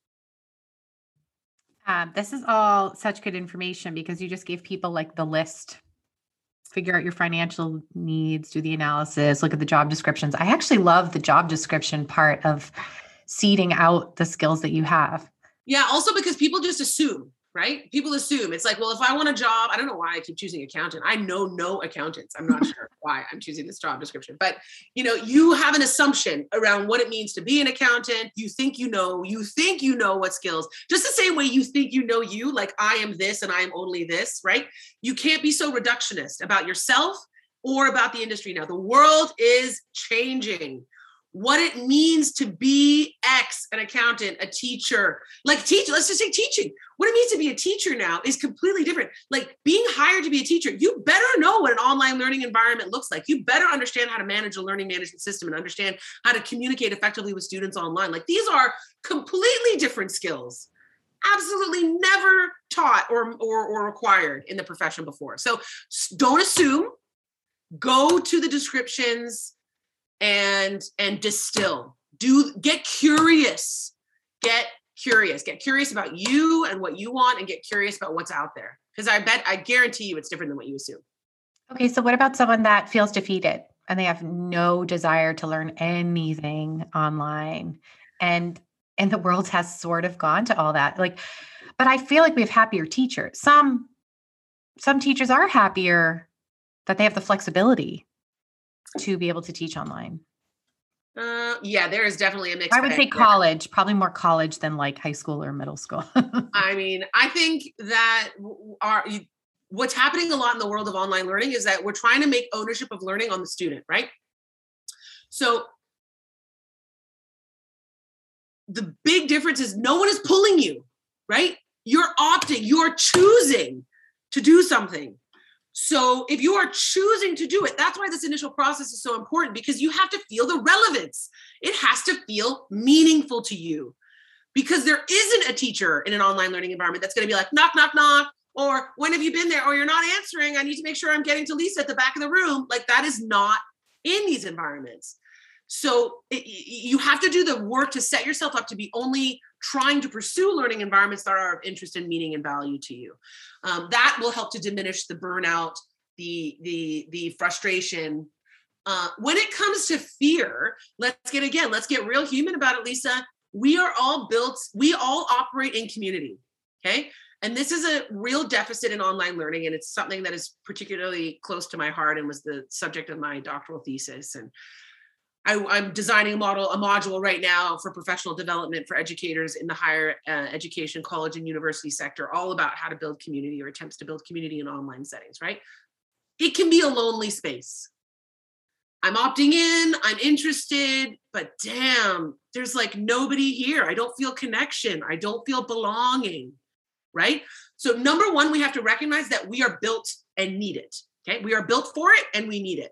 Um, this is all such good information, because you just gave people like the list. Figure out your financial needs, do the analysis, look at the job descriptions. I actually love the job description part of seeding out the skills that you have. Yeah, also because people just assume, right? People assume it's like, well, if I want a job, I don't know why I keep choosing accountant. I know no accountants. I'm not sure why I'm choosing this job description, but you know, you have an assumption around what it means to be an accountant. You think you know, you think you know what skills, just the same way you think you know you, like I am this and I am only this, right? You can't be so reductionist about yourself or about the industry now. The world is changing. What it means to be X, an accountant, a teacher, like teach, let's just say teaching. What it means to be a teacher now is completely different. Like being hired to be a teacher, you better know what an online learning environment looks like. You better understand how to manage a learning management system and understand how to communicate effectively with students online. Like these are completely different skills, absolutely never taught or, or, or required in the profession before. So don't assume, go to the descriptions, and and distill. Do get curious. Get curious. Get curious about you and what you want, and get curious about what's out there. Because I bet, I guarantee you it's different than what you assume. Okay, so what about someone that feels defeated and they have no desire to learn anything online, and and the world has sort of gone to all that? Like, but I feel like we have happier teachers. Some some teachers are happier that they have the flexibility to be able to teach online. Uh, yeah, there is definitely a mix. I would say college, there. Probably more college than like high school or middle school. I mean, I think that our, what's happening a lot in the world of online learning is that we're trying to make ownership of learning on the student, right? So the big difference is no one is pulling you, right? You're opting, you're choosing to do something. So if you are choosing to do it, that's why this initial process is so important, because you have to feel the relevance. It has to feel meaningful to you, because there isn't a teacher in an online learning environment that's going to be like, knock, knock, knock, or when have you been there? Or you're not answering. I need to make sure I'm getting to Lisa at the back of the room. Like that is not in these environments. So it, you have to do the work to set yourself up to be only trying to pursue learning environments that are of interest and meaning and value to you. Um, that will help to diminish the burnout, the the the frustration. Uh, when it comes to fear, let's get again, let's get real human about it, Lisa. We are all built, we all operate in community, okay? And this is a real deficit in online learning, and it's something that is particularly close to my heart and was the subject of my doctoral thesis. And I, I'm designing a model, a module right now for professional development for educators in the higher uh, education, college and university sector, all about how to build community or attempts to build community in online settings, right? It can be a lonely space. I'm opting in, I'm interested, but damn, there's like nobody here. I don't feel connection. I don't feel belonging, right? So number one, we have to recognize that we are built and need it, okay? We are built for it and we need it.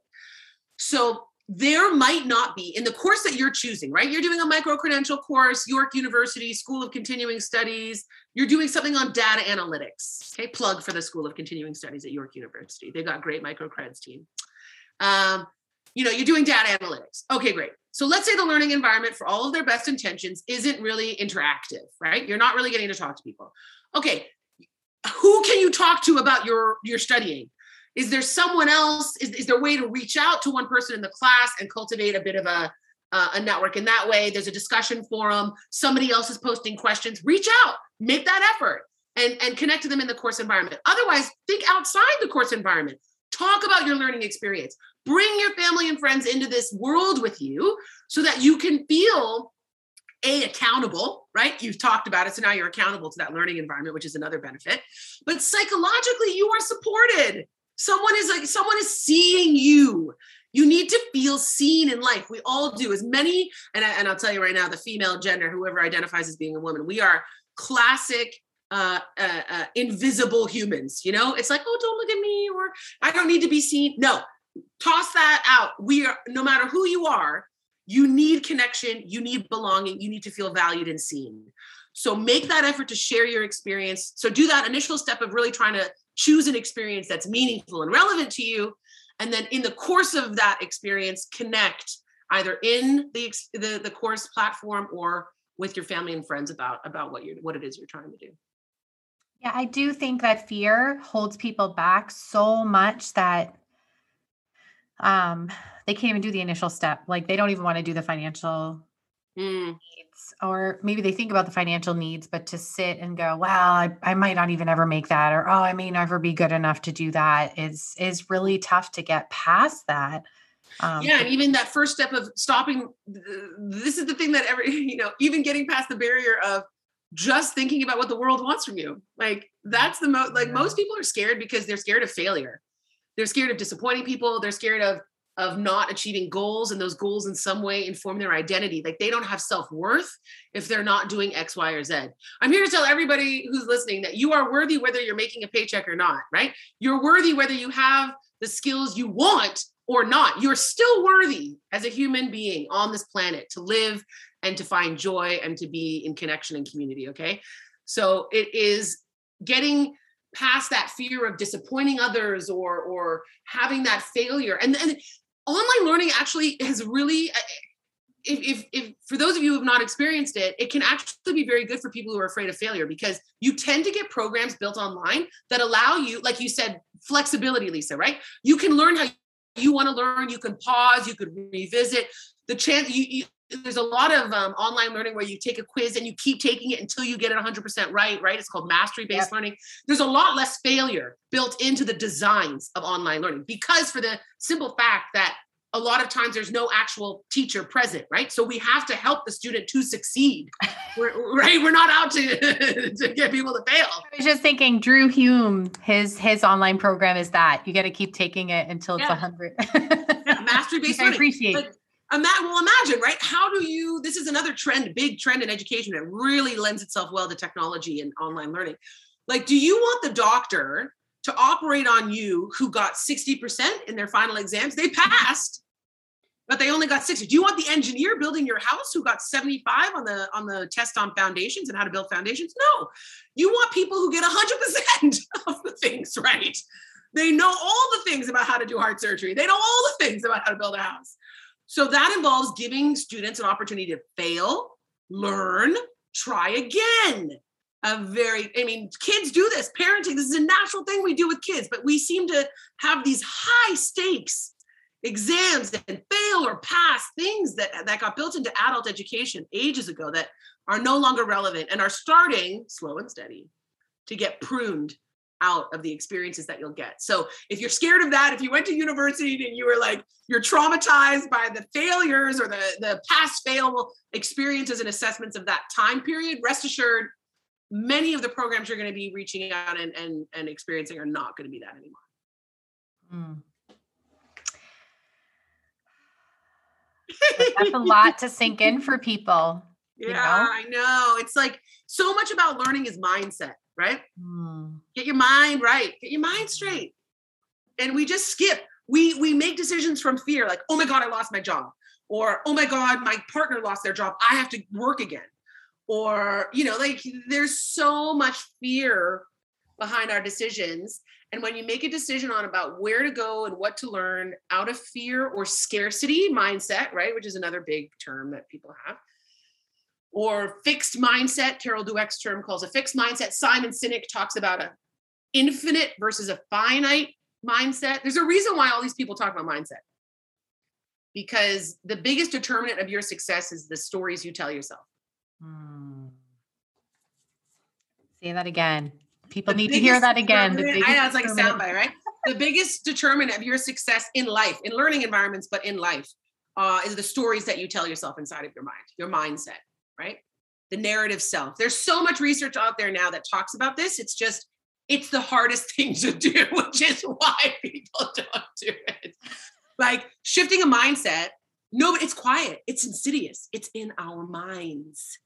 So there might not be in the course that you're choosing, right? You're doing a micro-credential course, York University School of Continuing Studies. You're doing something on data analytics. Okay, plug for the School of Continuing Studies at York University. They've got a great micro-creds team. Um, you know, you're doing data analytics. Okay, great. So let's say the learning environment, for all of their best intentions, isn't really interactive, right? You're not really getting to talk to people. Okay, who can you talk to about your, your studying? Is there someone else? Is, is there a way to reach out to one person in the class and cultivate a bit of a, uh, a network in that way. There's a discussion forum. Somebody else is posting questions. Reach out, make that effort, and, and connect to them in the course environment. Otherwise, think outside the course environment. Talk about your learning experience. Bring your family and friends into this world with you so that you can feel A, accountable, right? You've talked about it. So now you're accountable to that learning environment, which is another benefit. But psychologically, you are supported. Someone is like, someone is seeing you. You need to feel seen in life. We all do. As many, and, I, and I'll tell you right now, the female gender, whoever identifies as being a woman, we are classic uh, uh, uh, invisible humans. You know, it's like, oh, don't look at me, or I don't need to be seen. No, toss that out. We are, no matter who you are, you need connection, you need belonging, you need to feel valued and seen. So make that effort to share your experience. So do that initial step of really trying to choose an experience that's meaningful and relevant to you. And then in the course of that experience, connect either in the, the, the course platform or with your family and friends about, about what you're, what it is you're trying to do. Yeah, I do think that fear holds people back so much that um, they can't even do the initial step. Like they don't even want to do the financial mm. needs, or maybe they think about the financial needs, but to sit and go, well, I, I might not even ever make that, or, oh, I may never be good enough to do that is, is really tough to get past that. Um, yeah. And even that first step of stopping, this is the thing that every, you know, even getting past the barrier of just thinking about what the world wants from you. Like that's the most, like yeah. most people are scared because they're scared of failure. They're scared of disappointing people. They're scared of, of not achieving goals, and those goals in some way inform their identity. Like they don't have self-worth if they're not doing X, Y, or Z. I'm here to tell everybody who's listening that you are worthy whether you're making a paycheck or not, right? You're worthy whether you have the skills you want or not. You're still worthy as a human being on this planet to live and to find joy and to be in connection and community, okay? So it is getting past that fear of disappointing others or or having that failure. And, and online learning actually has really, if, if, if for those of you who have not experienced it, it can actually be very good for people who are afraid of failure, because you tend to get programs built online that allow you, like you said, flexibility, Lisa, right? You can learn how you want to learn. You can pause, you could revisit. The chance, you, you there's a lot of um, online learning where you take a quiz and you keep taking it until you get it one hundred percent right, right? It's called mastery-based yep. learning. There's a lot less failure built into the designs of online learning, because for the simple fact that a lot of times there's no actual teacher present, right? So we have to help the student to succeed, we're, right? We're not out to, to get people to fail. I was just thinking, Drew Hume, his his online program is that you got to keep taking it until it's yeah. one hundred. yeah, mastery-based learning. I appreciate but, Ima- well, imagine, right? How do you, this is another trend, big trend in education that really lends itself well to technology and online learning. Like, do you want the doctor to operate on you who got sixty percent in their final exams? They passed, but they only got sixty. Do you want the engineer building your house who got seventy-five on the, on the test on foundations and how to build foundations? No, you want people who get one hundred percent of the things right. They know all the things about how to do heart surgery. They know all the things about how to build a house. So that involves giving students an opportunity to fail, learn, try again. A very, I mean, kids do this, parenting, this is a natural thing we do with kids, but we seem to have these high stakes exams and fail or pass things that, that got built into adult education ages ago that are no longer relevant and are starting, slow and steady, to get pruned out of the experiences that you'll get. So if you're scared of that, if you went to university and you were like, you're traumatized by the failures or the, the pass fail experiences and assessments of that time period, rest assured, many of the programs you're going to be reaching out and, and, and experiencing are not going to be that anymore. Mm. That's a lot to sink in for people. Yeah, you know? I know. It's like so much about learning is mindset, right? Mm. Get your mind right. Get your mind straight. And we just skip. We we make decisions from fear, like, oh my God, I lost my job. Or, oh my God, my partner lost their job. I have to work again. Or, you know, like there's so much fear behind our decisions. And when you make a decision on about where to go and what to learn out of fear or scarcity mindset, right, which is another big term that people have, or fixed mindset, Carol Dweck's term calls a fixed mindset. Simon Sinek talks about a infinite versus a finite mindset. There's a reason why all these people talk about mindset. because the biggest determinant of your success is the stories you tell yourself. Hmm. Say that again. People The need to hear that again. The determinant- biggest I know, it's like a determinant- soundbite, right? The biggest determinant of your success in life, in learning environments, but in life, uh, is the stories that you tell yourself inside of your mind, your mindset, right? The narrative self. There's so much research out there now that talks about this. It's just, it's the hardest thing to do, which is why people don't do it. Like shifting a mindset, no, it's quiet. It's insidious. It's in our minds.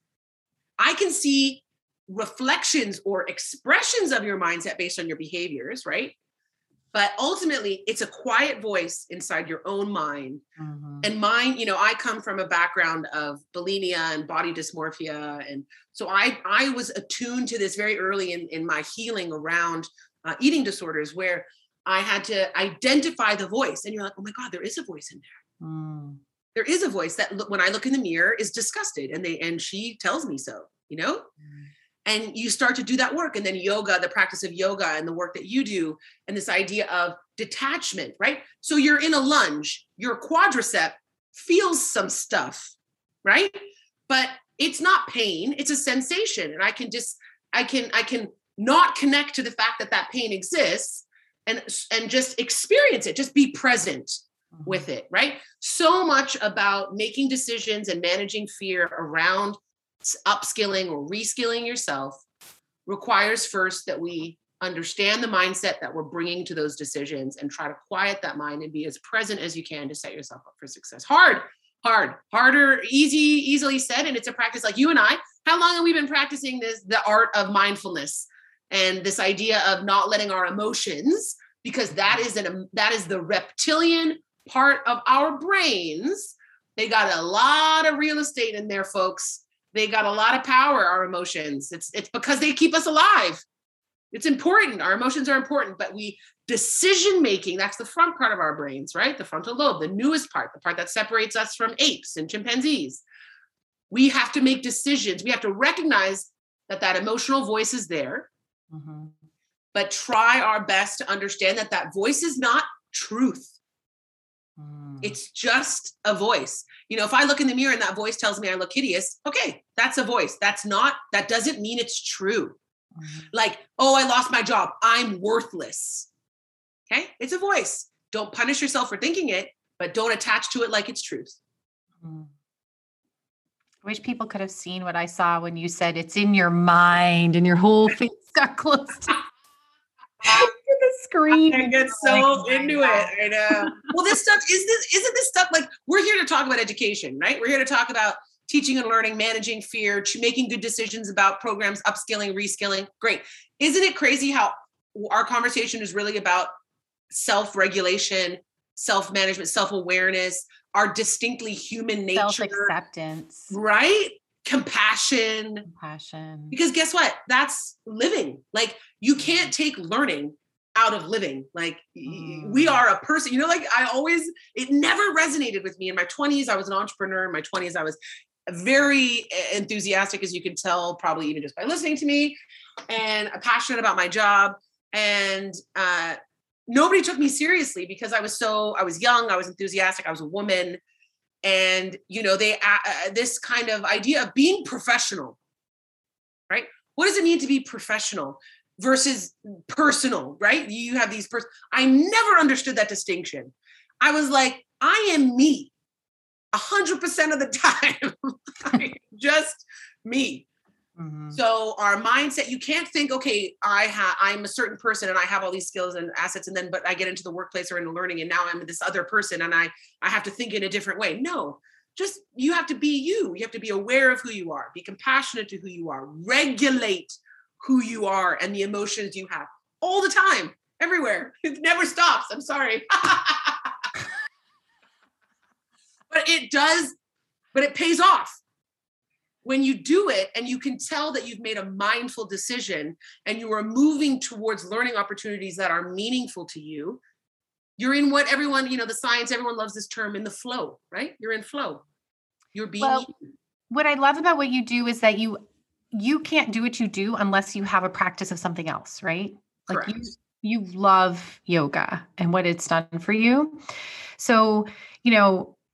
I can see reflections or expressions of your mindset based on your behaviors, right? But ultimately, it's a quiet voice inside your own mind. Mm-hmm. And mine, you know, I come from a background of bulimia and body dysmorphia. And so I, I was attuned to this very early in, in my healing around uh, eating disorders, where I had to identify the voice. And you're like, oh my God, there is a voice in there. Mm. There is a voice that when I look in the mirror is disgusted, and they, and she tells me so, you know? Mm. And you start to do that work. And then yoga, the practice of yoga and the work that you do, and this idea of detachment, right? So you're in a lunge, your quadricep feels some stuff, right? But it's not pain, it's a sensation. And I can just, I can, I can not connect to the fact that that pain exists and, and just experience it, just be present mm-hmm. with it, right? So much about making decisions and managing fear around upskilling or reskilling yourself requires first that we understand the mindset that we're bringing to those decisions and try to quiet that mind and be as present as you can to set yourself up for success. Hard, hard, harder, easy, easily said. And it's a practice like you and I. How long have we been practicing this, the art of mindfulness and this idea of not letting our emotions, because that is an, that is the reptilian part of our brains. They got a lot of real estate in there, folks. They got a lot of power, our emotions. It's it's because they keep us alive. It's important. Our emotions are important, but we decision making, that's the front part of our brains, right? The frontal lobe, the newest part, the part that separates us from apes and chimpanzees. We have to make decisions. We have to recognize that that emotional voice is there, mm-hmm. but try our best to understand that that voice is not truth. It's just a voice. You know, if I look in the mirror and that voice tells me I look hideous, okay, that's a voice. That's not, that doesn't mean it's true. Mm-hmm. Like, oh, I lost my job, I'm worthless. Okay, it's a voice. Don't punish yourself for thinking it, but don't attach to it like it's truth. Mm-hmm. I wish people could have seen what I saw when you said it's in your mind and your whole face got close to the screen. I get so like, into it. I know. Well, this stuff is this isn't this stuff like we're here to talk about education, right? We're here to talk about teaching and learning, managing fear, making good decisions about programs, upskilling, reskilling. Great. Isn't it crazy how our conversation is really about self-regulation, self-management, self-awareness, our distinctly human nature, self-acceptance, right? Compassion. Compassion. Because guess what? That's living. Like you can't take learning out of living. Like mm. we are a person, you know, like I always, it never resonated with me in my twenties. I was an entrepreneur in my twenties. I was very enthusiastic, as you can tell, probably even just by listening to me, and passionate about my job. And uh, nobody took me seriously because I was so, I was young, I was enthusiastic, I was a woman. And, you know, they, uh, this kind of idea of being professional, right? What does it mean to be professional versus personal, right? You have these, pers- I never understood that distinction. I was like, I am me a hundred percent of the time. I'm just me. Mm-hmm. So our mindset, you can't think, okay, I have, I'm a certain person and I have all these skills and assets. And then, but I get into the workplace or into learning and now I'm this other person and I, I have to think in a different way. No, just, you have to be you. You have to be aware of who you are, be compassionate to who you are, regulate who you are and the emotions you have all the time, everywhere. It never stops. I'm sorry. But it does, but it pays off. When you do it and you can tell that you've made a mindful decision and you are moving towards learning opportunities that are meaningful to you, you're in what everyone, you know, the science, everyone loves this term, in the flow, right? You're in flow. You're being. Well, what I love about what you do is that you, you can't do what you do unless you have a practice of something else, right? Like Correct. you, you love yoga and what it's done for you. So, you know,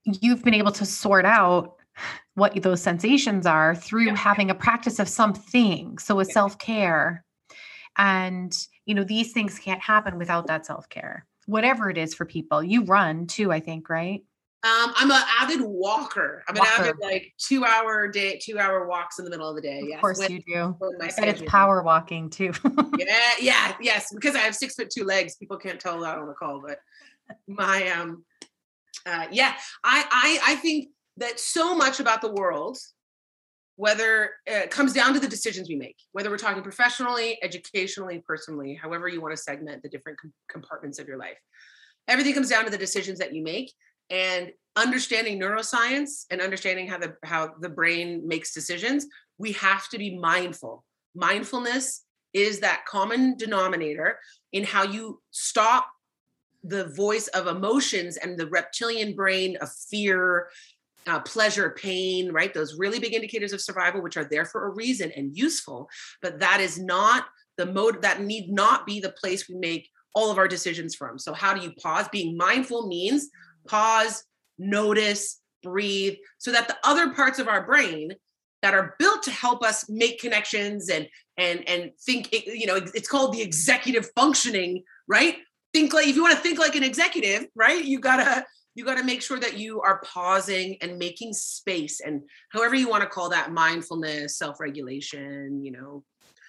you've been able to sort out what those sensations are through Yeah. having a practice of something. So a Yeah. self-care. And, you know, these things can't happen without that self-care, whatever it is for people. You run too, I think, right? Um, I'm an avid walker. I'm Walker. an avid like two hour day, two hour walks in the middle of the day. Of Yes. course when, you do. when my I bet it's schedule- power walking too. Yeah, yeah, yes. Because I have six foot two legs. People can't tell that on the call, but my um uh yeah, I I I think that so much about the world, whether uh, it comes down to the decisions we make, whether we're talking professionally, educationally, personally, however you want to segment the different com- compartments of your life. Everything comes down to the decisions that you make, and understanding neuroscience and understanding how the how the brain makes decisions. We have to be mindful. Mindfulness is that common denominator in how you stop the voice of emotions and the reptilian brain of fear, uh, pleasure, pain, right? Those really big indicators of survival, which are there for a reason and useful, but that is not the mode, that need not be the place we make all of our decisions from. So how do you pause? Being mindful means pause, notice, breathe, so that the other parts of our brain that are built to help us make connections and and and think, you know, it's called the executive functioning, right? Think like, if you want to think like an executive, right? You gotta you gotta make sure that you are pausing and making space, and however you want to call that, mindfulness, self-regulation, you know,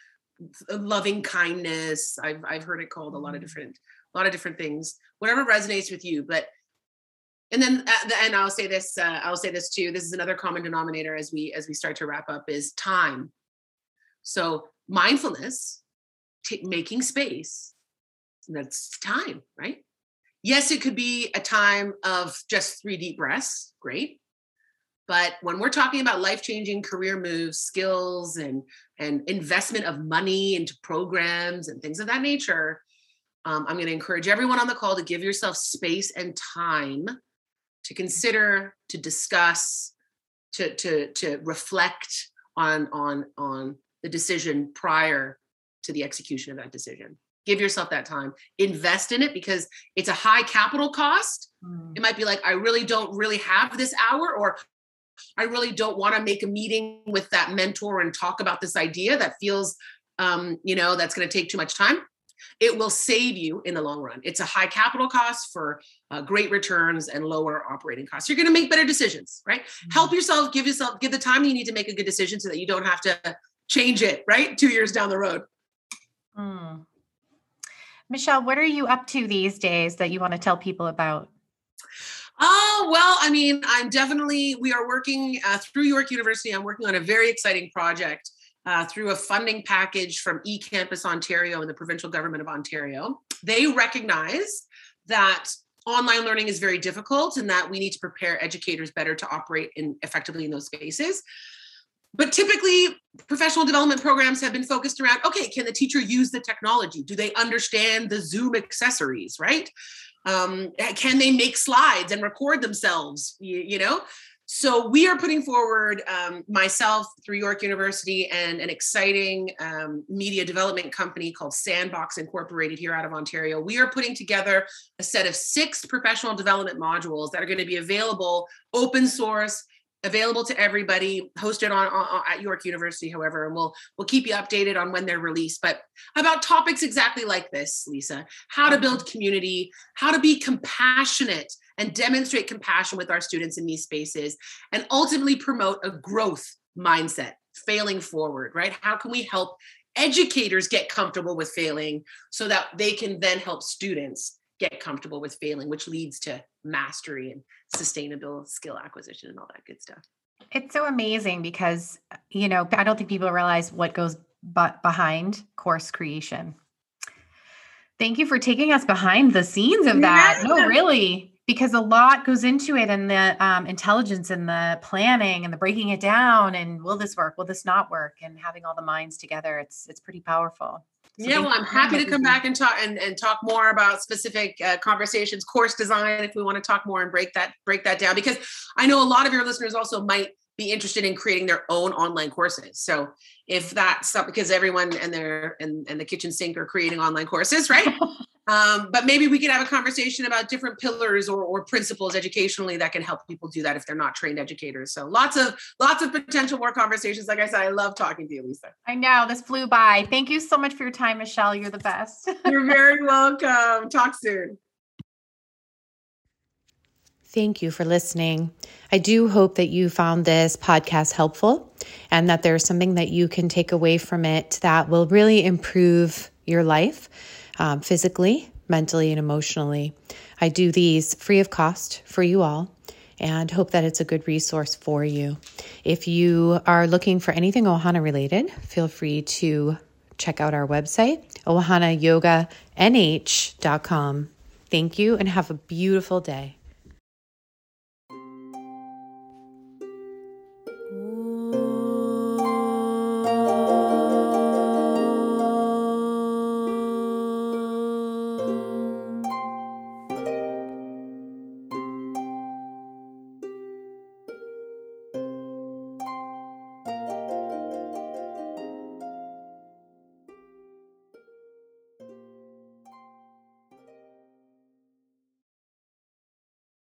loving kindness. I've I've heard it called a lot of different a lot of different things. Whatever resonates with you, but. And then at the end, I'll say this. Uh, I'll say this too. This is another common denominator as we as we start to wrap up, is time. So mindfulness, t- making space. That's time, right? Yes, it could be a time of just three deep breaths. Great. But when we're talking about life-changing career moves, skills, and and investment of money into programs and things of that nature, um, I'm going to encourage everyone on the call to give yourself space and time to consider, to discuss, to to to reflect on on on the decision prior to the execution of that decision. Give yourself that time. Invest in it, because it's a high capital cost. Mm. It might be like, I really don't really have this hour, or I really don't want to make a meeting with that mentor and talk about this idea that feels, um, you know, that's going to take too much time. It will save you in the long run. It's a high capital cost for uh, great returns and lower operating costs. You're going to make better decisions, right? Mm-hmm. Help yourself, give yourself, give the time you need to make a good decision so that you don't have to change it, right? Two years down the road. Mm. Michelle, what are you up to these days that you want to tell people about? Oh, well, I mean, I'm definitely, we are working uh, through York University. I'm working on a very exciting project Uh, through a funding package from eCampus Ontario and the provincial government of Ontario. They recognize that online learning is very difficult and that we need to prepare educators better to operate in effectively in those spaces. But typically, professional development programs have been focused around, okay, can the teacher use the technology? Do they understand the Zoom accessories, right? Um, can they make slides and record themselves, you, you know? So we are putting forward, um, myself through York University and an exciting um, media development company called Sandbox Incorporated here out of Ontario. We are putting together a set of six professional development modules that are going to be available, open source, available to everybody, hosted on, on at York University, however, and we'll we'll keep you updated on when they're released. But about topics exactly like this, Lisa: how to build community, how to be compassionate and demonstrate compassion with our students in these spaces, and ultimately promote a growth mindset, failing forward, right? How can we help educators get comfortable with failing so that they can then help students get comfortable with failing, which leads to mastery and sustainable skill acquisition and all that good stuff. It's so amazing because, you know, I don't think people realize what goes b- behind course creation. Thank you for taking us behind the scenes of that. Yeah. No, really, because a lot goes into it, and the um, intelligence and the planning and the breaking it down, and will this work? Will this not work? And having all the minds together, it's it's pretty powerful. So yeah, well, I'm happy to come back and talk and, and talk more about specific uh, conversations, course design, if we want to talk more and break that break that down, because I know a lot of your listeners also might be interested in creating their own online courses. So if that's something, because everyone and their and, and the kitchen sink are creating online courses, right? Um, but maybe we could have a conversation about different pillars or, or principles educationally that can help people do that if they're not trained educators. So lots of lots of potential more conversations. Like I said, I love talking to you, Lisa. I know, this flew by. Thank you so much for your time, Michelle. You're the best. You're very welcome. Talk soon. Thank you for listening. I do hope that you found this podcast helpful and that there's something that you can take away from it that will really improve your life. Um, physically, mentally, and emotionally. I do these free of cost for you all and hope that it's a good resource for you. If you are looking for anything Ohana related, feel free to check out our website, ohana yoga n h dot com. Thank you and have a beautiful day.